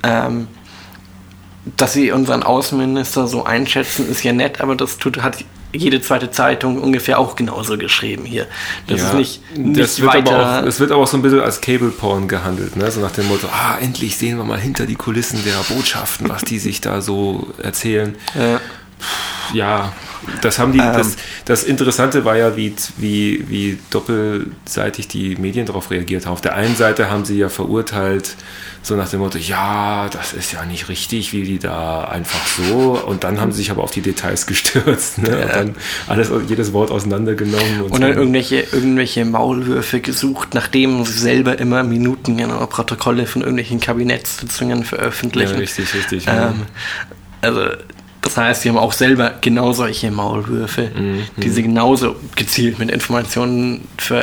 dass sie unseren Außenminister so einschätzen, ist ja nett, aber hat jede zweite Zeitung ungefähr auch genauso geschrieben hier. Das ist nicht weiter. Es wird aber auch so ein bisschen als Cable-Porn gehandelt, ne? So nach dem Motto, endlich sehen wir mal hinter die Kulissen der Botschaften, was die sich da so erzählen. Ja, Das haben die. Das Interessante war ja, wie doppelseitig die Medien darauf reagiert haben. Auf der einen Seite haben sie ja verurteilt, so nach dem Motto, ja, das ist ja nicht richtig, wie die da einfach so. Und dann haben sie sich aber auf die Details gestürzt, ne? Und dann jedes Wort auseinandergenommen. Und dann irgendwelche Maulwürfe gesucht, nachdem sie selber immer minutengenaue Protokolle von irgendwelchen Kabinettssitzungen veröffentlichen. Ja, richtig. Also, das heißt, sie haben auch selber genau solche Maulwürfe, die sie genauso gezielt mit Informationen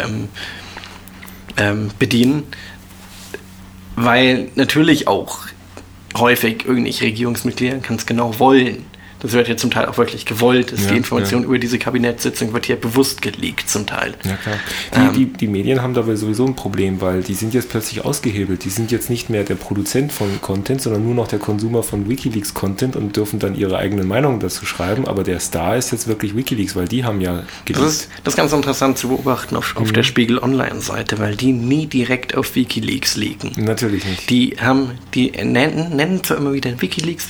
bedienen. Weil natürlich auch häufig irgendwelche Regierungsmitglieder ganz genau wollen. Das wird ja zum Teil auch wirklich gewollt. Die Information über diese Kabinettssitzung wird hier bewusst geleakt zum Teil. Ja, klar. Die Medien haben dabei sowieso ein Problem, weil die sind jetzt plötzlich ausgehebelt. Die sind jetzt nicht mehr der Produzent von Content, sondern nur noch der Konsumer von WikiLeaks-Content und dürfen dann ihre eigenen Meinungen dazu schreiben. Aber der Star ist jetzt wirklich WikiLeaks, weil die haben ja geleakt. Das ist ganz interessant zu beobachten auf der Spiegel Online-Seite, weil die nie direkt auf WikiLeaks leaken. Natürlich nicht. Die nennen zwar immer wieder WikiLeaks,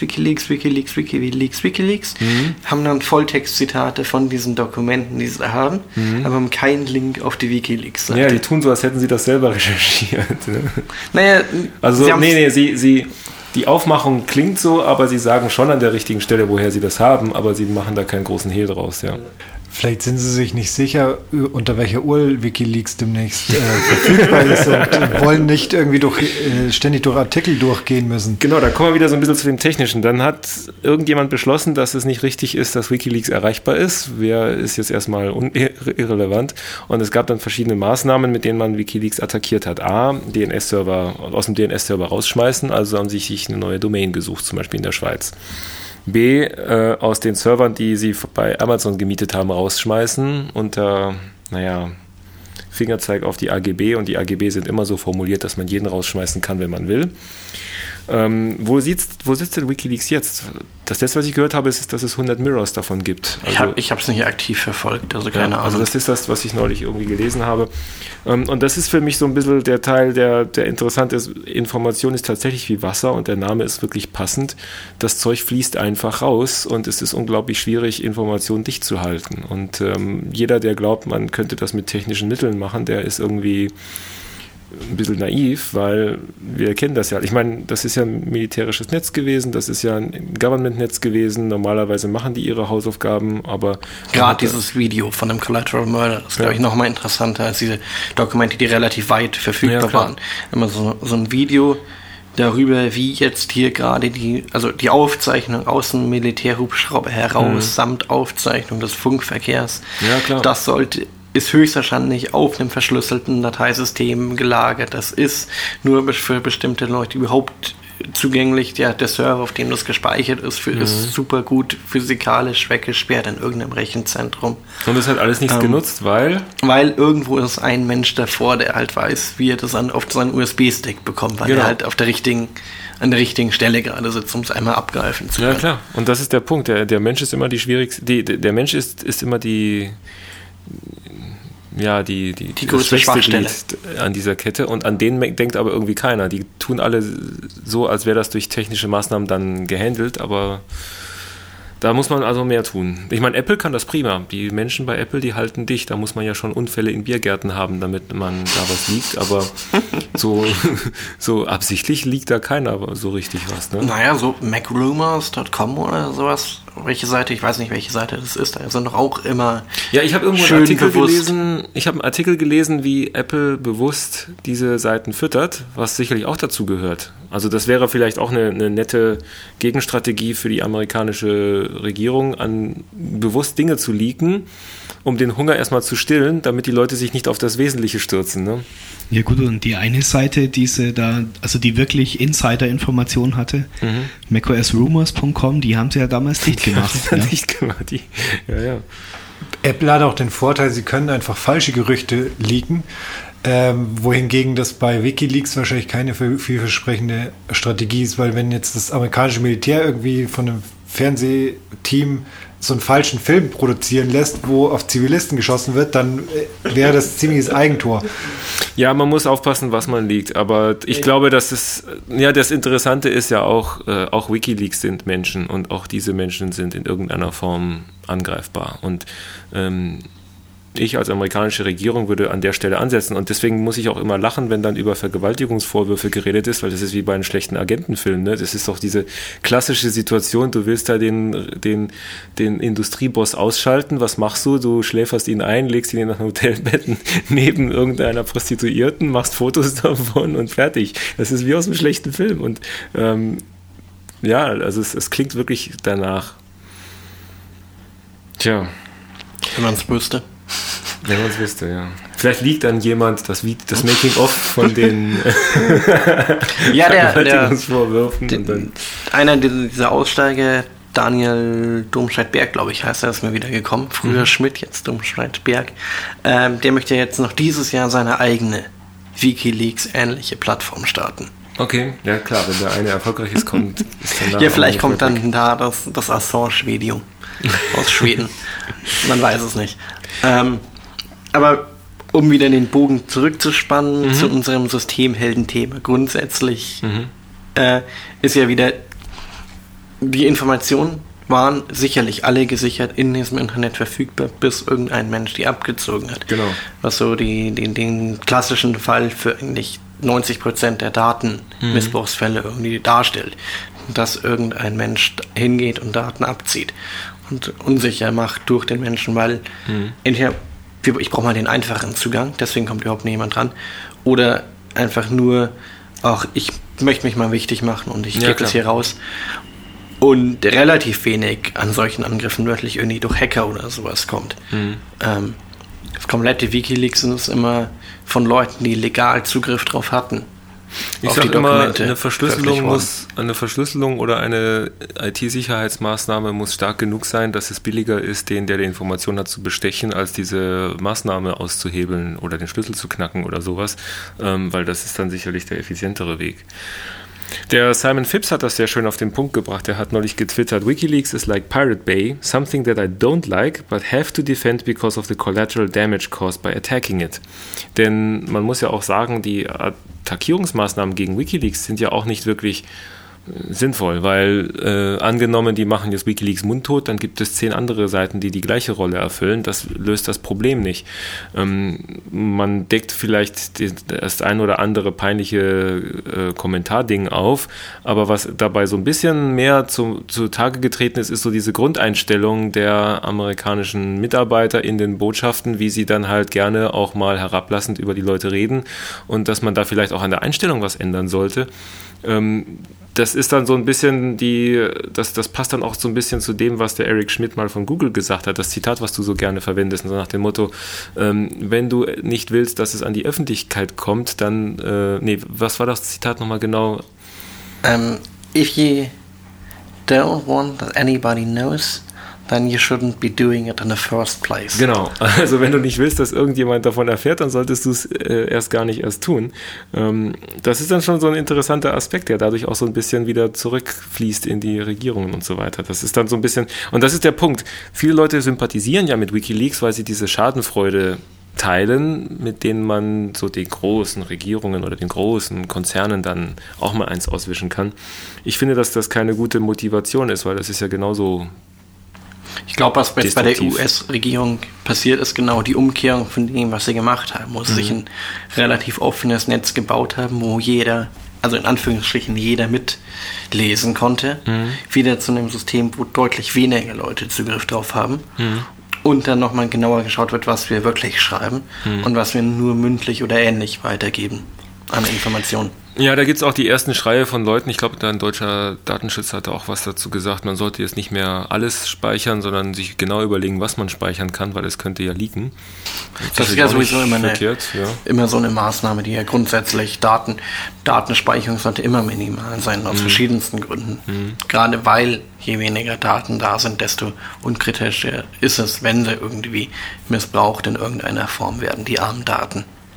haben dann Volltextzitate von diesen Dokumenten, die sie da haben, aber haben keinen Link auf die WikiLeaks-Seite. Ja, die tun so, als hätten sie das selber recherchiert. Ne? Naja, also die Aufmachung klingt so, aber sie sagen schon an der richtigen Stelle, woher sie das haben, aber sie machen da keinen großen Hehl draus, ja. Vielleicht sind sie sich nicht sicher, unter welcher Uhr WikiLeaks demnächst verfügbar ist und wollen nicht irgendwie ständig durch Artikel durchgehen müssen. Genau, da kommen wir wieder so ein bisschen zu dem Technischen. Dann hat irgendjemand beschlossen, dass es nicht richtig ist, dass WikiLeaks erreichbar ist. Wer ist jetzt erstmal irrelevant. Und es gab dann verschiedene Maßnahmen, mit denen man WikiLeaks attackiert hat. A, aus dem DNS-Server rausschmeißen, also haben sich eine neue Domain gesucht, zum Beispiel in der Schweiz. B, aus den Servern, die sie bei Amazon gemietet haben, rausschmeißen unter, Fingerzeig auf die AGB, und die AGB sind immer so formuliert, dass man jeden rausschmeißen kann, wenn man will. Wo sitzt denn WikiLeaks jetzt? Das letzte, was ich gehört habe, ist, dass es 100 Mirrors davon gibt. Also, ich habe es nicht aktiv verfolgt, also keine Ahnung. Also das ist das, was ich neulich irgendwie gelesen habe. Und das ist für mich so ein bisschen der Teil, der interessant ist. Information ist tatsächlich wie Wasser und der Name ist wirklich passend. Das Zeug fließt einfach raus und es ist unglaublich schwierig, Informationen dicht zu halten. Und jeder, der glaubt, man könnte das mit technischen Mitteln machen, der ist irgendwie ein bisschen naiv, weil wir kennen das ja. Ich meine, das ist ja ein militärisches Netz gewesen, das ist ja ein Government-Netz gewesen. Normalerweise machen die ihre Hausaufgaben, aber... Gerade dieses Video von dem Collateral Murder ist, glaube ich, noch mal interessanter als diese Dokumente, die relativ weit verfügbar waren. Immer so ein Video darüber, wie jetzt hier gerade die Aufzeichnung aus dem Militärhubschrauber heraus, samt Aufzeichnung des Funkverkehrs. Ja, klar. Das ist höchstwahrscheinlich auf einem verschlüsselten Dateisystem gelagert. Das ist nur für bestimmte Leute überhaupt zugänglich. Der Server, auf dem das gespeichert ist, ist super gut physikalisch weggesperrt in irgendeinem Rechenzentrum. Und das hat alles nichts genutzt, weil? Weil irgendwo ist ein Mensch davor, der halt weiß, wie er das auf seinen USB-Stick bekommt, weil er halt an der richtigen Stelle gerade sitzt, um es einmal abgreifen zu können. Ja, klar. Und das ist der Punkt. Der Mensch ist immer die schwierigste, der Mensch ist immer die größte Schwachstelle an dieser Kette, und an denen denkt aber irgendwie keiner. Die tun alle so, als wäre das durch technische Maßnahmen dann gehandelt, aber da muss man also mehr tun. Ich meine, Apple kann das prima. Die Menschen bei Apple, die halten dicht. Da muss man ja schon Unfälle in Biergärten haben, damit man da was liegt, aber so absichtlich liegt da keiner so richtig was. Ne? Naja, so macrumors.com oder sowas. Welche Seite? Ich weiß nicht, welche Seite das ist. Da sind doch auch immer. Ja, ich habe irgendwo einen Artikel gelesen, wie Apple bewusst diese Seiten füttert, was sicherlich auch dazu gehört. Also das wäre vielleicht auch eine nette Gegenstrategie für die amerikanische Regierung, bewusst Dinge zu leaken, um den Hunger erstmal zu stillen, damit die Leute sich nicht auf das Wesentliche stürzen. Ne? Ja gut, und die eine Seite, die wirklich Insider-Informationen hatte, macOSrumors.com, die haben sie ja damals dicht gemacht. Ja. Apple hat auch den Vorteil, sie können einfach falsche Gerüchte leaken, wohingegen das bei WikiLeaks wahrscheinlich keine vielversprechende Strategie ist, weil wenn jetzt das amerikanische Militär irgendwie von einem Fernsehteam so einen falschen Film produzieren lässt, wo auf Zivilisten geschossen wird, dann wäre das ziemliches Eigentor. Ja, man muss aufpassen, was man liegt, aber ich glaube, dass das Interessante ist ja auch WikiLeaks sind Menschen und auch diese Menschen sind in irgendeiner Form angreifbar und ich als amerikanische Regierung würde an der Stelle ansetzen und deswegen muss ich auch immer lachen, wenn dann über Vergewaltigungsvorwürfe geredet ist, weil das ist wie bei einem schlechten Agentenfilm, ne? Das ist doch diese klassische Situation, du willst da den Industrieboss ausschalten, was machst du? Du schläferst ihn ein, legst ihn in ein Hotelbett neben irgendeiner Prostituierten, machst Fotos davon und fertig. Das ist wie aus einem schlechten Film und also es klingt wirklich danach. Tja. Wenn man es wüsste. Wenn man es wüsste, ja. Vielleicht liegt dann jemand das Making-of von den Vergewaltigungsvorwürfen. Einer dieser Aussteiger, Daniel Domscheit-Berg, glaube ich, heißt er, ist mir wieder gekommen. Früher Schmidt, jetzt Domscheit-Berg. Der möchte jetzt noch dieses Jahr seine eigene WikiLeaks-ähnliche Plattform starten. Okay, ja klar, wenn da eine erfolgreiches kommt, ist dann ja, vielleicht kommt dann da das Assange-Video aus Schweden. Man weiß es nicht. Aber um wieder den Bogen zurückzuspannen zu unserem Systemhelden-Thema, grundsätzlich ist ja wieder, die Informationen waren sicherlich alle gesichert in diesem Internet verfügbar, bis irgendein Mensch die abgezogen hat. Genau. Was so den klassischen Fall für eigentlich 90% der Datenmissbrauchsfälle irgendwie darstellt. Dass irgendein Mensch hingeht und Daten abzieht und unsicher macht durch den Menschen, weil entweder ich brauche mal den einfachen Zugang, deswegen kommt überhaupt niemand dran, oder einfach nur, ich möchte mich mal wichtig machen und ich gebe das hier raus. Und relativ wenig an solchen Angriffen wirklich irgendwie durch Hacker oder sowas kommt. Das komplette WikiLeaks ist immer von Leuten, die legal Zugriff drauf hatten. Ich sage immer, eine Verschlüsselung oder eine IT-Sicherheitsmaßnahme muss stark genug sein, dass es billiger ist, den, der die Information hat, zu bestechen, als diese Maßnahme auszuhebeln oder den Schlüssel zu knacken oder sowas, weil das ist dann sicherlich der effizientere Weg. Der Simon Phipps hat das sehr schön auf den Punkt gebracht. Er hat neulich getwittert, WikiLeaks is like Pirate Bay, something that I don't like, but have to defend because of the collateral damage caused by attacking it. Denn man muss ja auch sagen, die Attackierungsmaßnahmen gegen WikiLeaks sind ja auch nicht wirklich sinnvoll, weil angenommen, die machen jetzt WikiLeaks mundtot, dann gibt es 10 andere Seiten, die die gleiche Rolle erfüllen. Das löst das Problem nicht. Man deckt vielleicht das ein oder andere peinliche Kommentarding auf, aber was dabei so ein bisschen mehr zutage getreten ist so diese Grundeinstellung der amerikanischen Mitarbeiter in den Botschaften, wie sie dann halt gerne auch mal herablassend über die Leute reden und dass man da vielleicht auch an der Einstellung was ändern sollte. Das ist dann so ein bisschen das passt dann auch so ein bisschen zu dem, was der Eric Schmidt mal von Google gesagt hat, das Zitat, was du so gerne verwendest, so nach dem Motto, wenn du nicht willst, dass es an die Öffentlichkeit kommt, dann, was war das Zitat nochmal genau? If you don't want that anybody knows, then you shouldn't be doing it in the first place. Genau, also wenn du nicht willst, dass irgendjemand davon erfährt, dann solltest du es erst tun. Das ist dann schon so ein interessanter Aspekt, der dadurch auch so ein bisschen wieder zurückfließt in die Regierungen und so weiter. Das ist dann so ein bisschen, und das ist der Punkt, viele Leute sympathisieren ja mit WikiLeaks, weil sie diese Schadenfreude teilen, mit denen man so den großen Regierungen oder den großen Konzernen dann auch mal eins auswischen kann. Ich finde, dass das keine gute Motivation ist, weil das ist ja genauso. Ich glaube, was jetzt bei der US-Regierung passiert, ist genau die Umkehrung von dem, was sie gemacht haben, wo sie sich ein relativ offenes Netz gebaut haben, wo jeder, also in Anführungsstrichen jeder mitlesen konnte, wieder zu einem System, wo deutlich weniger Leute Zugriff drauf haben und dann nochmal genauer geschaut wird, was wir wirklich schreiben und was wir nur mündlich oder ähnlich weitergeben an Informationen. Ja, da gibt es auch die ersten Schreie von Leuten. Ich glaube, ein deutscher Datenschützer hat auch was dazu gesagt. Man sollte jetzt nicht mehr alles speichern, sondern sich genau überlegen, was man speichern kann, weil es könnte ja leaken. Das ist ja sowieso immer so eine Maßnahme, die ja grundsätzlich Datenspeicherung sollte immer minimal sein, aus verschiedensten Gründen. Gerade weil je weniger Daten da sind, desto unkritischer ist es, wenn sie irgendwie missbraucht in irgendeiner Form werden, die armen Daten.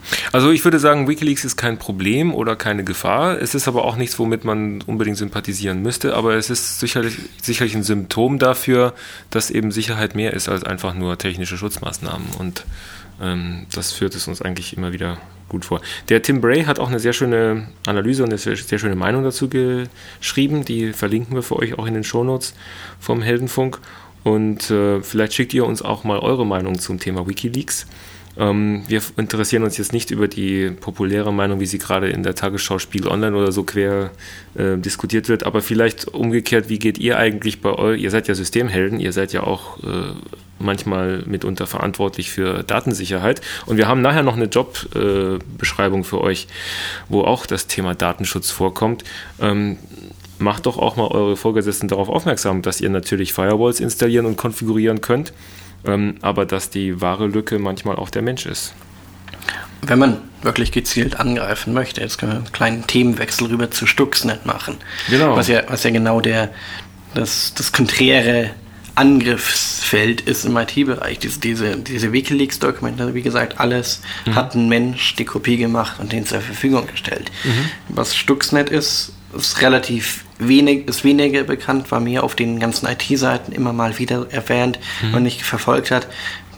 Also ich würde sagen, WikiLeaks ist kein Problem oder keine Gefahr. Es ist aber auch nichts, womit man unbedingt sympathisieren müsste. Aber es ist sicherlich ein Symptom dafür, dass eben Sicherheit mehr ist als einfach nur technische Schutzmaßnahmen. Und das führt es uns eigentlich immer wieder gut vor. Der Tim Bray hat auch eine sehr schöne Analyse und eine sehr schöne Meinung dazu geschrieben. Die verlinken wir für euch auch in den Shownotes vom Heldenfunk. Und vielleicht schickt ihr uns auch mal eure Meinung zum Thema WikiLeaks. Wir interessieren uns jetzt nicht über die populäre Meinung, wie sie gerade in der Tagesschau Spiegel Online oder so quer diskutiert wird, aber vielleicht umgekehrt, wie geht ihr eigentlich bei euch? Ihr seid ja Systemhelden, ihr seid ja auch manchmal mitunter verantwortlich für Datensicherheit und wir haben nachher noch eine Jobbeschreibung für euch, wo auch das Thema Datenschutz vorkommt. Macht doch auch mal eure Vorgesetzten darauf aufmerksam, dass ihr natürlich Firewalls installieren und konfigurieren könnt, aber dass die wahre Lücke manchmal auch der Mensch ist. Wenn man wirklich gezielt angreifen möchte, jetzt können wir einen kleinen Themenwechsel rüber zu Stuxnet machen. Genau. Was ja genau das konträre Angriffsfeld ist im IT-Bereich. Diese WikiLeaks-Dokumente, wie gesagt, alles hat ein Mensch die Kopie gemacht und den zur Verfügung gestellt. Was Stuxnet ist relativ weniger bekannt, war mir auf den ganzen IT-Seiten immer mal wieder erwähnt und nicht verfolgt hat.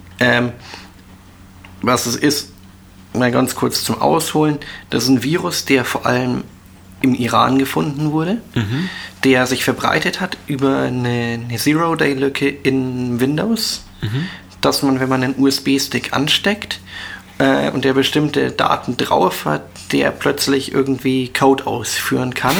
Was es ist, mal ganz kurz zum Ausholen, das ist ein Virus, der vor allem im Iran gefunden wurde, der sich verbreitet hat über eine Zero-Day-Lücke in Windows, dass man, wenn man einen USB-Stick ansteckt und der bestimmte Daten drauf hat, der plötzlich irgendwie Code ausführen kann.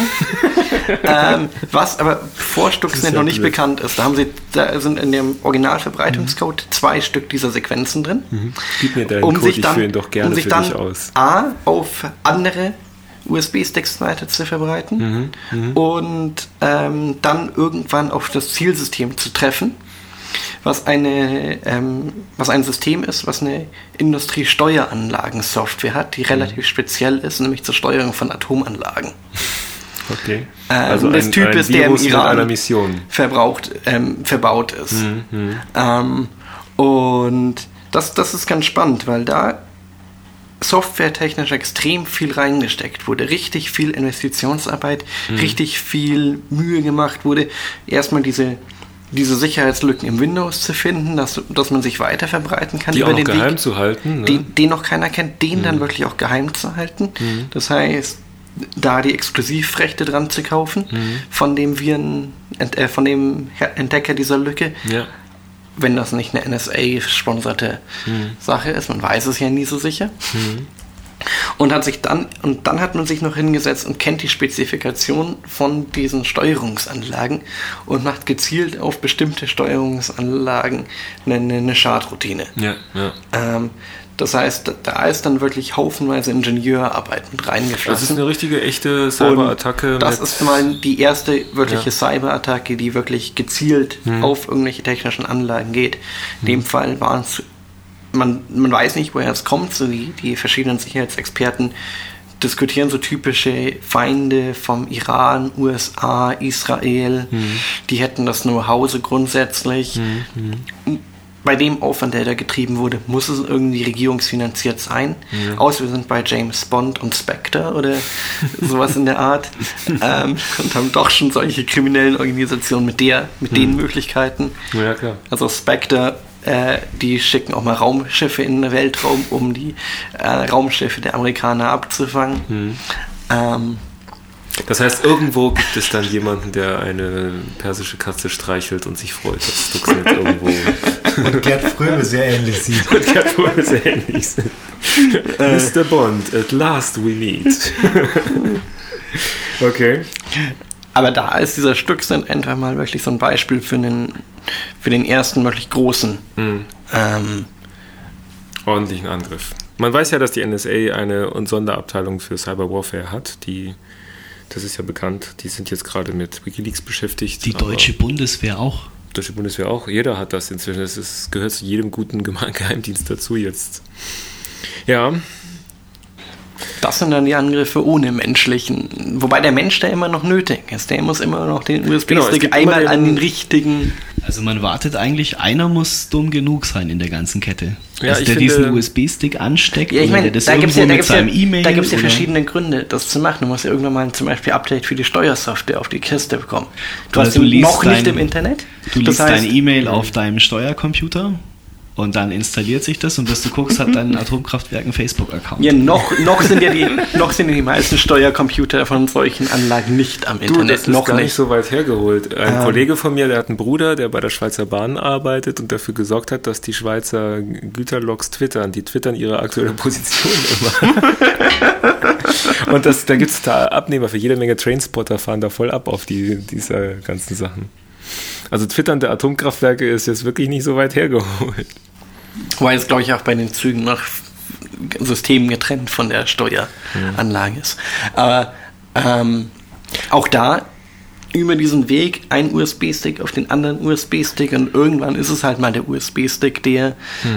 Was aber vor Stuxnet noch nicht bekannt ist. Da sind in dem Originalverbreitungscode 2 Stück dieser Sequenzen drin. Gib mir deinen Code, ich führe ihn doch gerne für dich aus. A, auf andere USB-Sticks weiter zu verbreiten und dann irgendwann auf das Zielsystem zu treffen, was ein System ist, was eine Industriesteueranlagensoftware hat, die relativ speziell ist, nämlich zur Steuerung von Atomanlagen. Okay. Also das Typ ist, der im Iran verbaut ist. Und das ist ganz spannend, weil da softwaretechnisch extrem viel reingesteckt wurde, richtig viel Investitionsarbeit, richtig viel Mühe gemacht wurde, erstmal diese Sicherheitslücken im Windows zu finden, dass man sich weiter verbreiten kann. Die über auch noch den geheim Weg, zu halten. Ne? Den noch keiner kennt, den dann wirklich auch geheim zu halten. Das heißt, da die Exklusivrechte dran zu kaufen von dem von dem Entdecker dieser Lücke. Ja. Wenn das nicht eine NSA-gesponserte Sache ist, man weiß es ja nie so sicher. Und dann hat man sich noch hingesetzt und kennt die Spezifikation von diesen Steuerungsanlagen und macht gezielt auf bestimmte Steuerungsanlagen eine Schadroutine. Ja. Das heißt, da ist dann wirklich haufenweise Ingenieurarbeit mit reingeflossen. Das ist eine richtige, echte Cyberattacke. Das ist mal die erste wirkliche Cyberattacke, die wirklich gezielt auf irgendwelche technischen Anlagen geht. In dem Fall waren es, man weiß nicht, woher es kommt, so die verschiedenen Sicherheitsexperten diskutieren so typische Feinde vom Iran, USA, Israel, die hätten das Know-how so grundsätzlich. Bei dem Aufwand, der da getrieben wurde, muss es irgendwie regierungsfinanziert sein. Außer wir sind bei James Bond und Spectre oder sowas in der Art und haben doch schon solche kriminellen Organisationen mit den Möglichkeiten. Ja, klar. Also Spectre, die schicken auch mal Raumschiffe in den Weltraum, um die Raumschiffe der Amerikaner abzufangen. Das heißt, irgendwo gibt es dann jemanden, der eine persische Katze streichelt und sich freut, dass Stuxnet irgendwo... Und Gerd Fröbe sehr ähnlich sieht. Mr. Bond, at last we meet. Okay. Aber da ist dieser Stuxnet einfach mal wirklich so ein Beispiel für den ersten wirklich großen ordentlichen Angriff. Man weiß ja, dass die NSA eine Sonderabteilung für Cyberwarfare hat, das ist ja bekannt, die sind jetzt gerade mit WikiLeaks beschäftigt. Die deutsche Bundeswehr auch. Deutsche Bundeswehr auch, jeder hat das inzwischen, es gehört zu jedem guten Geheimdienst dazu jetzt. Ja. Das sind dann die Angriffe ohne menschlichen. Wobei der Mensch da immer noch nötig ist. Der muss immer noch den USB-Stick einmal an den richtigen... Also man wartet eigentlich, einer muss dumm genug sein in der ganzen Kette. Ja, der diesen USB-Stick ansteckt, ja, ich meine, oder der das da gibt es ja oder? verschiedene Gründe, das zu machen. Du musst ja irgendwann mal zum Beispiel Update für die Steuersoftware auf die Kiste bekommen. Du hast noch nicht im Internet. Du liest deine E-Mail auf deinem Steuercomputer und dann installiert sich das und bis du guckst, hat dein Atomkraftwerk einen Facebook-Account. Ja, noch sind die meisten Steuercomputer von solchen Anlagen nicht am Internet. Das ist noch gar nicht nicht so weit hergeholt. Ein Kollege von mir, der hat einen Bruder, der bei der Schweizer Bahn arbeitet und dafür gesorgt hat, dass die Schweizer Güterloks twittern. Die twittern ihre aktuelle Position immer. Und da gibt es da Abnehmer für jede Menge. Trainspotter fahren da voll ab auf diese ganzen Sachen. Also Twittern der Atomkraftwerke ist jetzt wirklich nicht so weit hergeholt. Weil es, glaube ich, auch bei den Zügen noch Systemen getrennt von der Steueranlage ist. Aber auch da über diesen Weg ein USB-Stick auf den anderen USB-Stick und irgendwann ist es halt mal der USB-Stick, der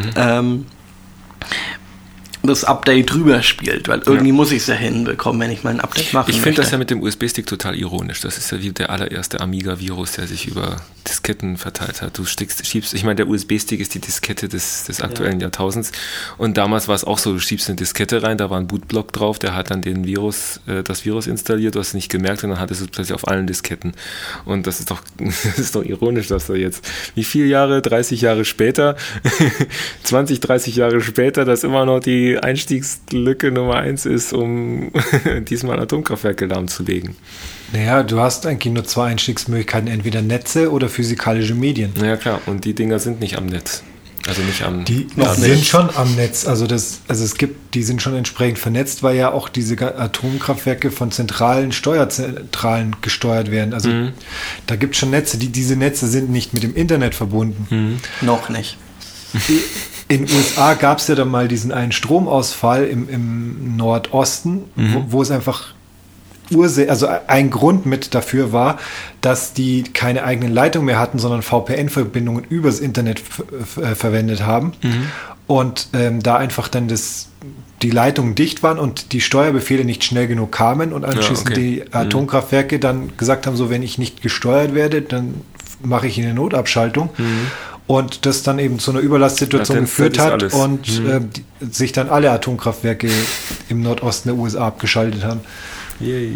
das Update drüber spielt, weil irgendwie muss ich es ja hinbekommen, wenn ich mal ein Update mache. Ich finde das ja mit dem USB-Stick total ironisch. Das ist ja wie der allererste Amiga-Virus, der sich über Disketten verteilt hat. Du schiebst, ich meine, der USB-Stick ist die Diskette des aktuellen Jahrtausends und damals war es auch so, du schiebst eine Diskette rein, da war ein Bootblock drauf, der hat dann das Virus installiert, du hast es nicht gemerkt und dann hattest du plötzlich auf allen Disketten. Und das ist doch ironisch, dass da jetzt, wie viele Jahre, 30 Jahre später, 20, 30 Jahre später, dass immer noch die Einstiegslücke Nummer 1 ist, um diesmal Atomkraftwerke lahmzulegen. Naja, du hast eigentlich nur 2 Einstiegsmöglichkeiten, entweder Netze oder physikalische Medien. Ja klar, und die Dinger sind nicht am Netz. Also nicht am... Die sind schon am Netz, die sind schon entsprechend vernetzt, weil ja auch diese Atomkraftwerke von zentralen Steuerzentralen gesteuert werden. Also da gibt es schon Netze, diese Netze sind nicht mit dem Internet verbunden. Noch nicht. In den USA gab es ja dann mal diesen einen Stromausfall im Nordosten, wo es einfach ein Grund mit dafür war, dass die keine eigenen Leitungen mehr hatten, sondern VPN-Verbindungen übers Internet verwendet haben. Und da einfach dann die Leitungen dicht waren und die Steuerbefehle nicht schnell genug kamen und anschließend die Atomkraftwerke dann gesagt haben, so wenn ich nicht gesteuert werde, dann mache ich eine Notabschaltung. Und das dann eben zu einer Überlastsituation geführt hat und sich dann alle Atomkraftwerke im Nordosten der USA abgeschaltet haben. Yay.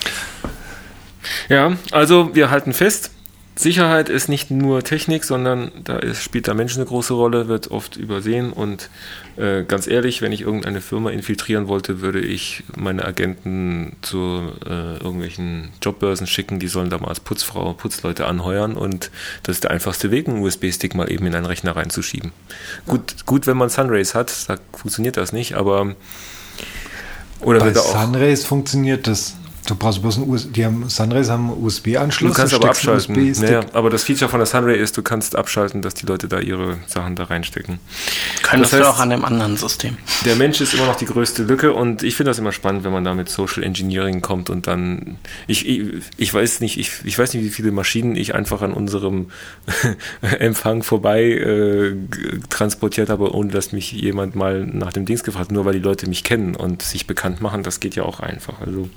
Ja, also wir halten fest, Sicherheit ist nicht nur Technik, sondern spielt der Mensch eine große Rolle, wird oft übersehen und ganz ehrlich, wenn ich irgendeine Firma infiltrieren wollte, würde ich meine Agenten zu irgendwelchen Jobbörsen schicken, die sollen da mal als Putzleute anheuern und das ist der einfachste Weg, einen USB-Stick mal eben in einen Rechner reinzuschieben. Gut, wenn man Sunrays hat, da funktioniert das nicht, aber oder bei Sunrays funktioniert das. Du brauchst bloß Sunrays haben einen USB-Anschluss. Du kannst aber abschalten. Naja, aber das Feature von der Sunray ist, du kannst abschalten, dass die Leute da ihre Sachen da reinstecken. Könntest du auch an einem anderen System. Der Mensch ist immer noch die größte Lücke und ich finde das immer spannend, wenn man da mit Social Engineering kommt und dann, ich weiß nicht, wie viele Maschinen ich einfach an unserem Empfang vorbei transportiert habe, ohne dass mich jemand mal nach dem Dings gefragt hat, nur weil die Leute mich kennen und sich bekannt machen, das geht ja auch einfach. Also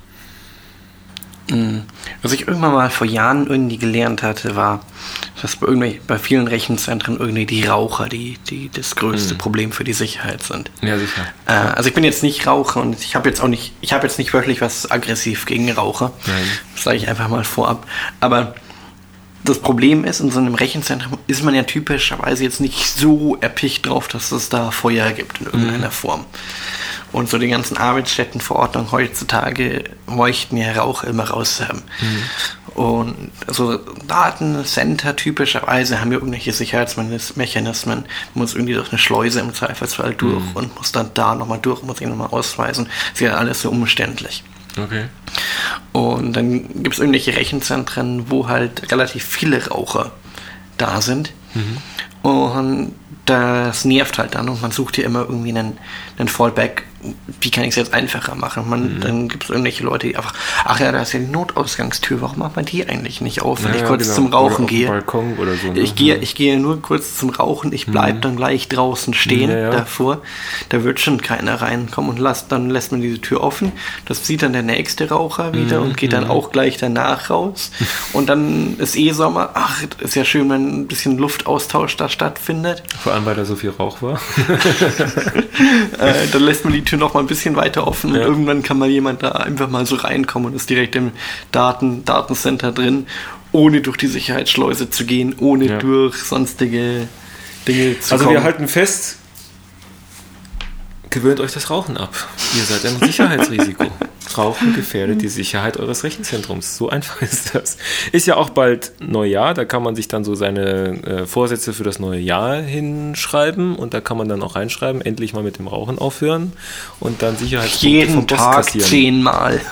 was ich irgendwann mal vor Jahren irgendwie gelernt hatte, war, dass bei vielen Rechenzentren irgendwie die Raucher die das größte Problem für die Sicherheit sind. Ja, sicher. Also ich bin jetzt nicht Raucher und ich habe jetzt nicht wirklich was aggressiv gegen Raucher. Nein. Das sage ich einfach mal vorab. Aber das Problem ist, in so einem Rechenzentrum ist man ja typischerweise jetzt nicht so erpicht drauf, dass es da Feuer gibt in irgendeiner Form. Und so die ganzen Arbeitsstättenverordnungen heutzutage möchten ja Rauch immer raus haben. Und so Datencenter typischerweise haben ja irgendwelche Sicherheitsmechanismen, muss irgendwie durch eine Schleuse im Zweifelsfall durch und muss dann da nochmal durch, muss ihn nochmal ausweisen. Das ist ja alles so umständlich. Okay. Und dann gibt es irgendwelche Rechenzentren, wo halt relativ viele Raucher da sind. Und das nervt halt dann und man sucht hier immer irgendwie einen Fallback wie kann ich es jetzt einfacher machen? Dann gibt es irgendwelche Leute, die einfach, ach ja, da ist ja die Notausgangstür, warum macht man die eigentlich nicht auf, wenn ich kurz zum Rauchen gehe? Balkon oder so, ne? Ich gehe nur kurz zum Rauchen, ich bleibe dann gleich draußen stehen davor, da wird schon keiner reinkommen und dann lässt man diese Tür offen, das sieht dann der nächste Raucher wieder und geht dann auch gleich danach raus und dann ist Sommer, ach, ist ja schön, wenn ein bisschen Luftaustausch da stattfindet. Vor allem, weil da so viel Rauch war. Dann lässt man die Tür noch mal ein bisschen weiter offen und irgendwann kann mal jemand da einfach mal so reinkommen und ist direkt im Datencenter drin, ohne durch die Sicherheitsschleuse zu gehen, ohne durch sonstige Dinge zu kommen. Also wir halten fest, gewöhnt euch das Rauchen ab. Ihr seid ein Sicherheitsrisiko. Rauchen gefährdet die Sicherheit eures Rechenzentrums. So einfach ist das. Ist ja auch bald Neujahr, da kann man sich dann so seine Vorsätze für das neue Jahr hinschreiben und da kann man dann auch reinschreiben, endlich mal mit dem Rauchen aufhören und dann Sicherheitspunkte vom Boss kassieren. 10 Mal.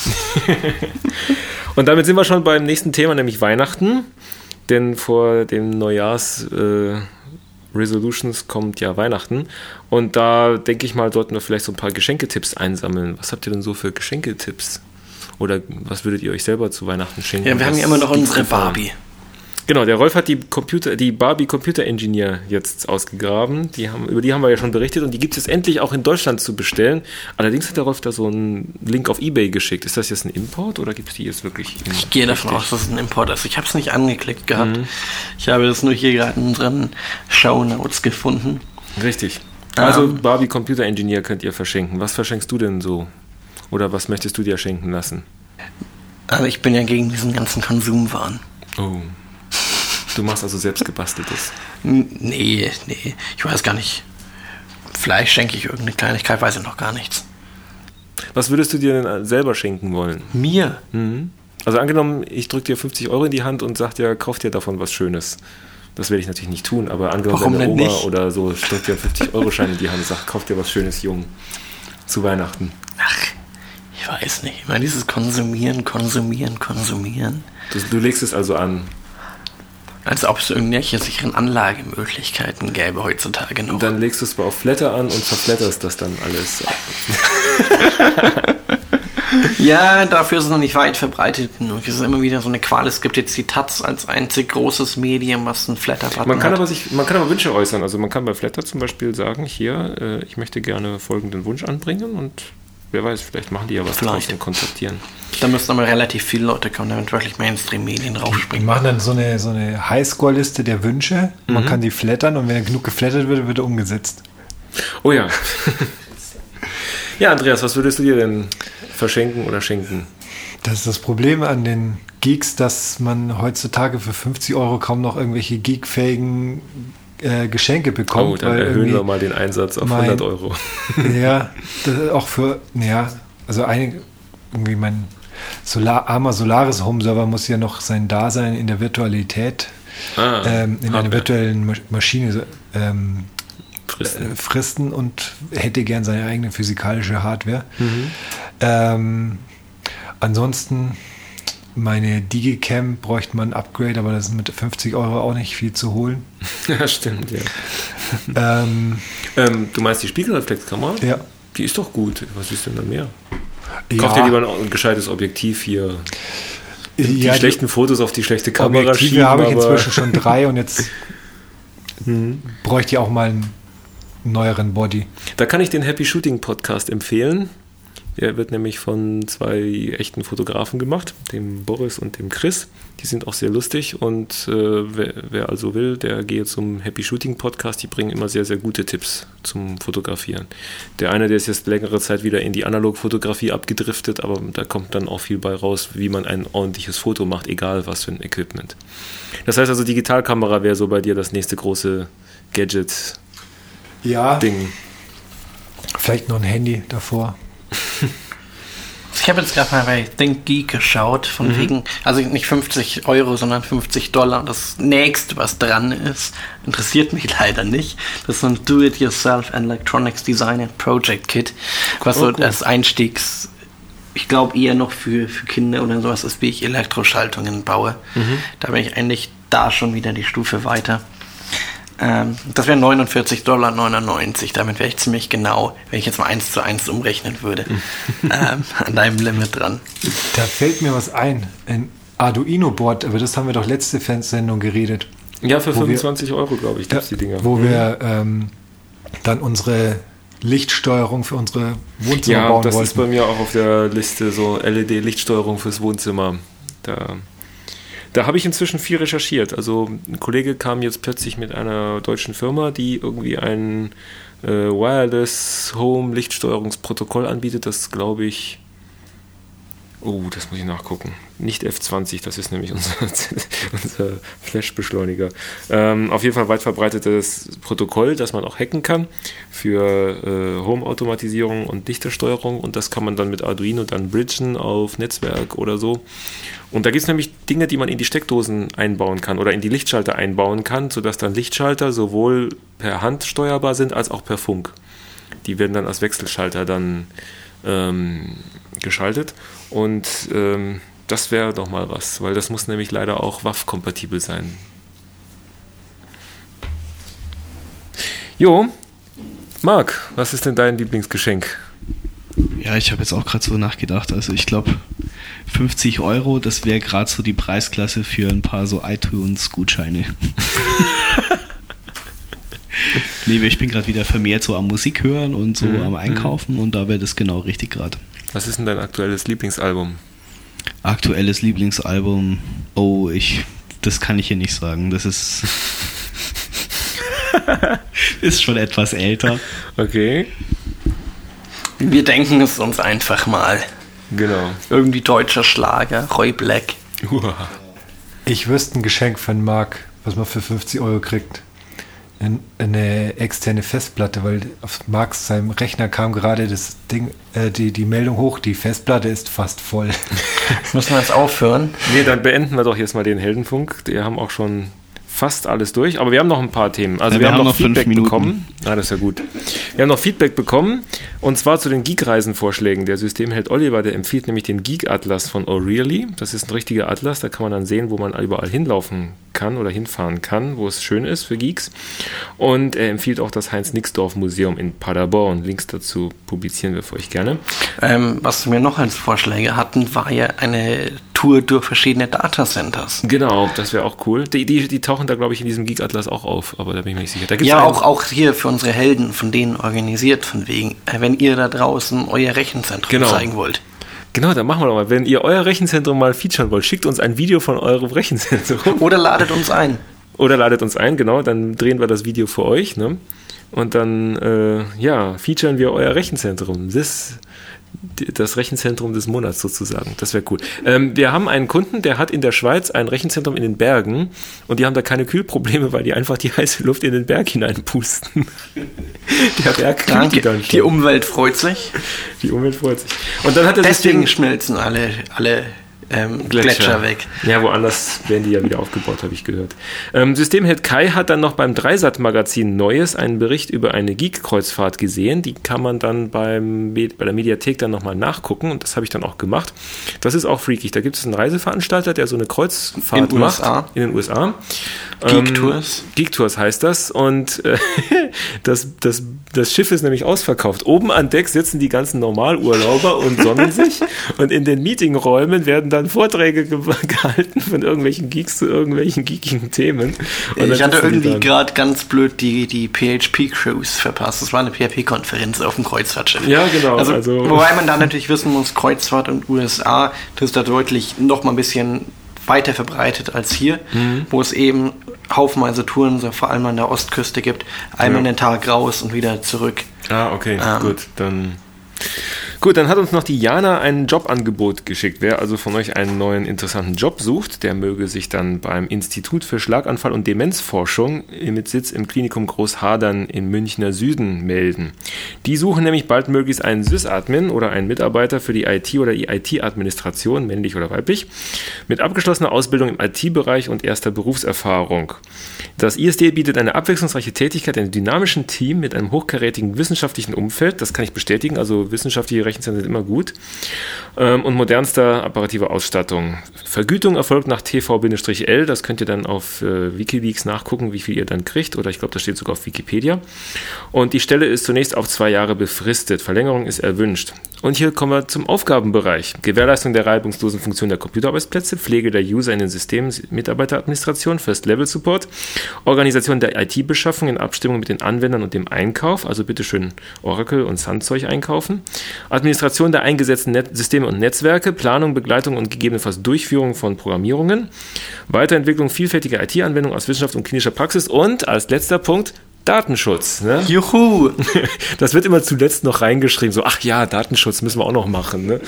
Und damit sind wir schon beim nächsten Thema, nämlich Weihnachten. Denn vor dem Neujahrs Resolutions kommt ja Weihnachten und da denke ich mal, sollten wir vielleicht so ein paar Geschenketipps einsammeln. Was habt ihr denn so für Geschenketipps? Oder was würdet ihr euch selber zu Weihnachten schenken? Ja, wir haben ja immer noch unsere Barbie. Genau, der Rolf hat die Barbie Computer Engineer jetzt ausgegraben. Über die haben wir ja schon berichtet und die gibt es jetzt endlich auch in Deutschland zu bestellen. Allerdings hat der Rolf da so einen Link auf eBay geschickt. Ist das jetzt ein Import oder gibt es die jetzt wirklich? Ich gehe davon aus, dass es ein Import ist. Ich habe es nicht angeklickt gehabt. Ich habe das nur hier gerade in unseren Shownotes gefunden. Richtig. Also Barbie Computer Engineer könnt ihr verschenken. Was verschenkst du denn so? Oder was möchtest du dir schenken lassen? Also ich bin ja gegen diesen ganzen Konsumwahn. Oh. Du machst also selbst gebasteltes? Nee, ich weiß gar nicht. Vielleicht schenke ich irgendeine Kleinigkeit, weiß ich noch gar nichts. Was würdest du dir denn selber schenken wollen? Mir? Also angenommen, ich drücke dir 50 Euro in die Hand und sag dir, kauf dir davon was Schönes. Das werde ich natürlich nicht tun, aber angenommen deine Oma oder so drückt dir einen 50-Euro-Schein in die Hand und sagt, kauf dir was Schönes, Jung, zu Weihnachten. Ach, ich weiß nicht. Ich meine, dieses Konsumieren. Du legst es also an. Als ob es irgendwelche sicheren Anlagemöglichkeiten gäbe heutzutage noch. Und dann legst du es mal auf Flatter an und verflatterst das dann alles. Ja, dafür ist es noch nicht weit verbreitet genug. Es ist immer wieder so eine Qual. Es gibt jetzt die Taz als einzig großes Medium, was einen Flatter-Button hat. Man kann aber Wünsche äußern. Also man kann bei Flatter zum Beispiel sagen, hier, ich möchte gerne folgenden Wunsch anbringen und wer weiß, vielleicht machen die ja was draus und kontaktieren. Da müssen aber relativ viele Leute kommen, damit wirklich Mainstream-Medien draufspringen. Die machen dann so eine Highscore-Liste der Wünsche. Man kann die flattern und wenn genug geflattert wird er umgesetzt. Oh ja. Ja, Andreas, was würdest du dir denn verschenken oder schenken? Das ist das Problem an den Geeks, dass man heutzutage für 50 Euro kaum noch irgendwelche geekfähigen Geschenke bekommt. Oh, dann erhöhen wir mal den Einsatz auf 100 Euro. Ja, das auch für, also irgendwie mein armer Solaris Home Server muss ja noch sein Dasein in der Virtualität, in einer virtuellen Maschine fristen und hätte gern seine eigene physikalische Hardware. Ansonsten meine Digicam bräuchte man ein Upgrade, aber das ist mit 50 Euro auch nicht viel zu holen. Ja, stimmt, ja. Du meinst die Spiegelreflexkamera? Ja. Die ist doch gut. Was ist denn da mehr? Kauf dir lieber ein gescheites Objektiv hier. Die schlechten Fotos auf die schlechte Kamera Objektive schieben. Habe ich inzwischen schon 3 und jetzt bräuchte ich auch mal einen neueren Body. Da kann ich den Happy Shooting Podcast empfehlen. Der wird nämlich von 2 echten Fotografen gemacht, dem Boris und dem Chris. Die sind auch sehr lustig und wer also will, der gehe zum Happy Shooting Podcast. Die bringen immer sehr, sehr gute Tipps zum Fotografieren. Der eine, der ist jetzt längere Zeit wieder in die Analogfotografie abgedriftet, aber da kommt dann auch viel bei raus, wie man ein ordentliches Foto macht, egal was für ein Equipment. Das heißt also, Digitalkamera wäre so bei dir das nächste große Gadget-Ding. Vielleicht noch ein Handy davor. Ich habe jetzt gerade mal bei ThinkGeek geschaut, von wegen, also nicht 50 Euro, sondern $50. Das nächste, was dran ist, interessiert mich leider nicht. Das ist so ein Do-It-Yourself Electronics Design and Project Kit, was so als Einstiegs, ich glaube eher noch für Kinder oder sowas ist, wie ich Elektroschaltungen baue. Da bin ich eigentlich da schon wieder die Stufe weiter. Das wären $49,99. Damit wäre ich ziemlich genau, wenn ich jetzt mal 1:1 umrechnen würde, an deinem Limit dran. Da fällt mir was ein Arduino-Board, aber das haben wir doch letzte Fernsehsendung geredet. Ja, für 25 Euro, glaube ich, gibt es die Dinger. Wo wir dann unsere Lichtsteuerung für unsere Wohnzimmer bauen wollten. Ja, das ist bei mir auch auf der Liste, so LED-Lichtsteuerung fürs Wohnzimmer. Da habe ich inzwischen viel recherchiert. Also ein Kollege kam jetzt plötzlich mit einer deutschen Firma, die irgendwie ein Wireless Home Lichtsteuerungsprotokoll anbietet, das glaube ich... das muss ich nachgucken. Nicht F20, das ist nämlich unser Flash-Beschleuniger. Auf jeden Fall weit verbreitetes Protokoll, das man auch hacken kann für Home-Automatisierung und Lichtersteuerung. Und das kann man dann mit Arduino dann bridgen auf Netzwerk oder so. Und da gibt es nämlich Dinge, die man in die Steckdosen einbauen kann oder in die Lichtschalter einbauen kann, sodass dann Lichtschalter sowohl per Hand steuerbar sind als auch per Funk. Die werden dann als Wechselschalter dann geschaltet. Und das wäre doch mal was, weil das muss nämlich leider auch WAV-kompatibel sein. Jo, Marc, was ist denn dein Lieblingsgeschenk? Ja, ich habe jetzt auch gerade so nachgedacht. Also ich glaube, 50 Euro, das wäre gerade so die Preisklasse für ein paar so iTunes-Gutscheine. Ich bin gerade wieder vermehrt so am Musik hören und so am Einkaufen und da wäre das genau richtig gerade. Was ist denn dein aktuelles Lieblingsalbum? Aktuelles Lieblingsalbum? Das kann ich hier nicht sagen. Das ist schon etwas älter. Okay. Wir denken es uns einfach mal. Genau. Irgendwie deutscher Schlager, Roy Black. Ich wüsste ein Geschenk von Marc, was man für 50 Euro kriegt. Eine externe Festplatte, weil auf Marx seinem Rechner kam gerade das Ding, die Meldung hoch, die Festplatte ist fast voll. Müssen wir jetzt aufhören? Nee, dann beenden wir doch jetzt mal den Heldenfunk. Wir haben auch schon fast alles durch, aber wir haben noch ein paar Themen. Also wir haben noch Feedback bekommen. Das ist ja gut. Wir haben noch Feedback bekommen und zwar zu den Geek-Reisen-Vorschlägen. Der Systemheld Oliver, der empfiehlt nämlich den Geek-Atlas von O'Reilly. Das ist ein richtiger Atlas, da kann man dann sehen, wo man überall hinlaufen kann oder hinfahren kann, wo es schön ist für Geeks. Und er empfiehlt auch das Heinz-Nixdorf-Museum in Paderborn. Links dazu publizieren wir für euch gerne. Was wir noch als Vorschläge hatten, war ja eine Tour durch verschiedene Datacenters. Genau, das wäre auch cool. Die tauchen da, glaube ich, in diesem Geek-Atlas auch auf, aber da bin ich mir nicht sicher. Da gibt's auch hier für unsere Helden, von denen organisiert, von wegen, wenn ihr da draußen euer Rechenzentrum zeigen wollt. Genau, dann machen wir doch mal. Wenn ihr euer Rechenzentrum mal featuren wollt, schickt uns ein Video von eurem Rechenzentrum. Oder ladet uns ein. Genau. Dann drehen wir das Video für euch. Ne? Und dann, featuren wir euer Rechenzentrum. Das Rechenzentrum des Monats sozusagen. Das wäre cool. Wir haben einen Kunden, der hat in der Schweiz ein Rechenzentrum in den Bergen und die haben da keine Kühlprobleme, weil die einfach die heiße Luft in den Berg hineinpusten. Der Berg kühlt die dann schon. Die Umwelt freut sich. Und dann hat er deswegen schmelzen alle Gletscher weg. Ja, woanders werden die ja wieder aufgebaut, habe ich gehört. Systemheld Kai hat dann noch beim Dreisat-Magazin Neues einen Bericht über eine Geek-Kreuzfahrt gesehen. Die kann man dann bei der Mediathek dann nochmal nachgucken und das habe ich dann auch gemacht. Das ist auch freakig. Da gibt es einen Reiseveranstalter, der so eine Kreuzfahrt macht. In den USA. Geek Tours heißt das und das Schiff ist nämlich ausverkauft. Oben an Deck sitzen die ganzen Normalurlauber und sonnen sich und in den Meetingräumen werden dann Vorträge gehalten von irgendwelchen Geeks zu irgendwelchen geekigen Themen. Und ich hatte irgendwie gerade ganz blöd die PHP-Cruise verpasst. Das war eine PHP-Konferenz auf dem Kreuzfahrtschiff. Ja, genau. Also, wobei man da natürlich wissen muss, Kreuzfahrt und USA, das ist da deutlich noch mal ein bisschen weiter verbreitet als hier, wo es eben haufenweise Touren, so vor allem an der Ostküste gibt. Einmal in den Tag raus und wieder zurück. Okay, Gut, dann hat uns noch die Jana ein Jobangebot geschickt. Wer also von euch einen neuen interessanten Job sucht, der möge sich dann beim Institut für Schlaganfall- und Demenzforschung mit Sitz im Klinikum Großhadern im Münchner Süden melden. Die suchen nämlich baldmöglichst einen Sysadmin oder einen Mitarbeiter für die IT- oder die IT-Administration, männlich oder weiblich, mit abgeschlossener Ausbildung im IT-Bereich und erster Berufserfahrung. Das ISD bietet eine abwechslungsreiche Tätigkeit in einem dynamischen Team mit einem hochkarätigen wissenschaftlichen Umfeld. Das kann ich bestätigen, also wissenschaftliche Rechenzentren sind immer gut. Und modernster apparativer Ausstattung. Vergütung erfolgt nach TV-L, das könnt ihr dann auf Wikileaks nachgucken, wie viel ihr dann kriegt, oder ich glaube, das steht sogar auf Wikipedia. Und die Stelle ist zunächst auf 2 Jahre befristet. Verlängerung ist erwünscht. Und hier kommen wir zum Aufgabenbereich. Gewährleistung der reibungslosen Funktion der Computerarbeitsplätze, Pflege der User in den Systemen, Mitarbeiteradministration, First-Level-Support, Organisation der IT-Beschaffung in Abstimmung mit den Anwendern und dem Einkauf, also bitteschön Oracle und Sun-Zeug einkaufen, Administration der eingesetzten Systeme und Netzwerke, Planung, Begleitung und gegebenenfalls Durchführung von Programmierungen, Weiterentwicklung vielfältiger IT-Anwendungen aus Wissenschaft und klinischer Praxis und als letzter Punkt Datenschutz. Ne? Juhu! Das wird immer zuletzt noch reingeschrieben, so, ach ja, Datenschutz müssen wir auch noch machen. Ne?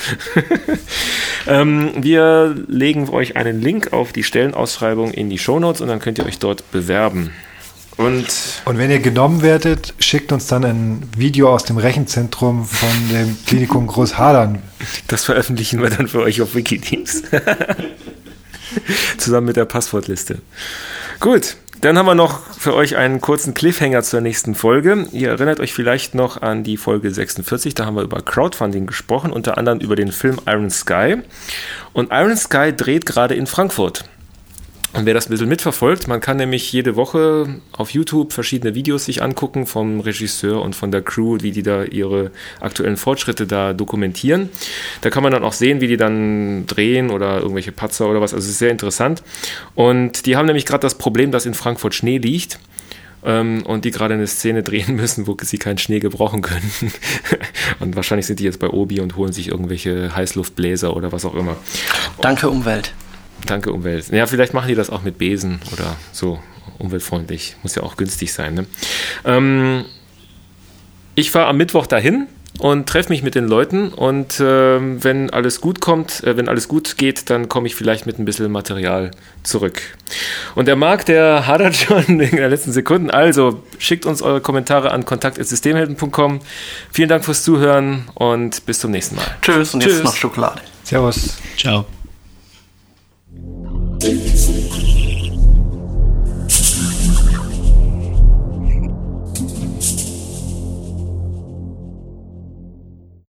Wir legen euch einen Link auf die Stellenausschreibung in die Shownotes und dann könnt ihr euch dort bewerben. Und wenn ihr genommen werdet, schickt uns dann ein Video aus dem Rechenzentrum von dem Klinikum Großhadern. Das veröffentlichen wir dann für euch auf Wikileaks. Zusammen mit der Passwortliste. Gut. Dann haben wir noch für euch einen kurzen Cliffhanger zur nächsten Folge. Ihr erinnert euch vielleicht noch an die Folge 46, da haben wir über Crowdfunding gesprochen, unter anderem über den Film Iron Sky. Und Iron Sky dreht gerade in Frankfurt. Und wer das ein bisschen mitverfolgt, man kann nämlich jede Woche auf YouTube verschiedene Videos sich angucken vom Regisseur und von der Crew, wie die da ihre aktuellen Fortschritte da dokumentieren. Da kann man dann auch sehen, wie die dann drehen oder irgendwelche Patzer oder was. Also es ist sehr interessant. Und die haben nämlich gerade das Problem, dass in Frankfurt Schnee liegt. Und die gerade eine Szene drehen müssen, wo sie keinen Schnee gebrauchen können. Und wahrscheinlich sind die jetzt bei Obi und holen sich irgendwelche Heißluftbläser oder was auch immer. Danke, Umwelt. Danke, Umwelt. Ja, vielleicht machen die das auch mit Besen oder so umweltfreundlich. Muss ja auch günstig sein. Ne? Ich fahre am Mittwoch dahin und treffe mich mit den Leuten und wenn alles gut geht, dann komme ich vielleicht mit ein bisschen Material zurück. Und der Marc, der hadert schon in den letzten Sekunden. Also schickt uns eure Kommentare an kontakt@systemhelden.com. Vielen Dank fürs Zuhören und bis zum nächsten Mal. Tschüss und jetzt noch Schokolade. Servus. Ciao. Thank you.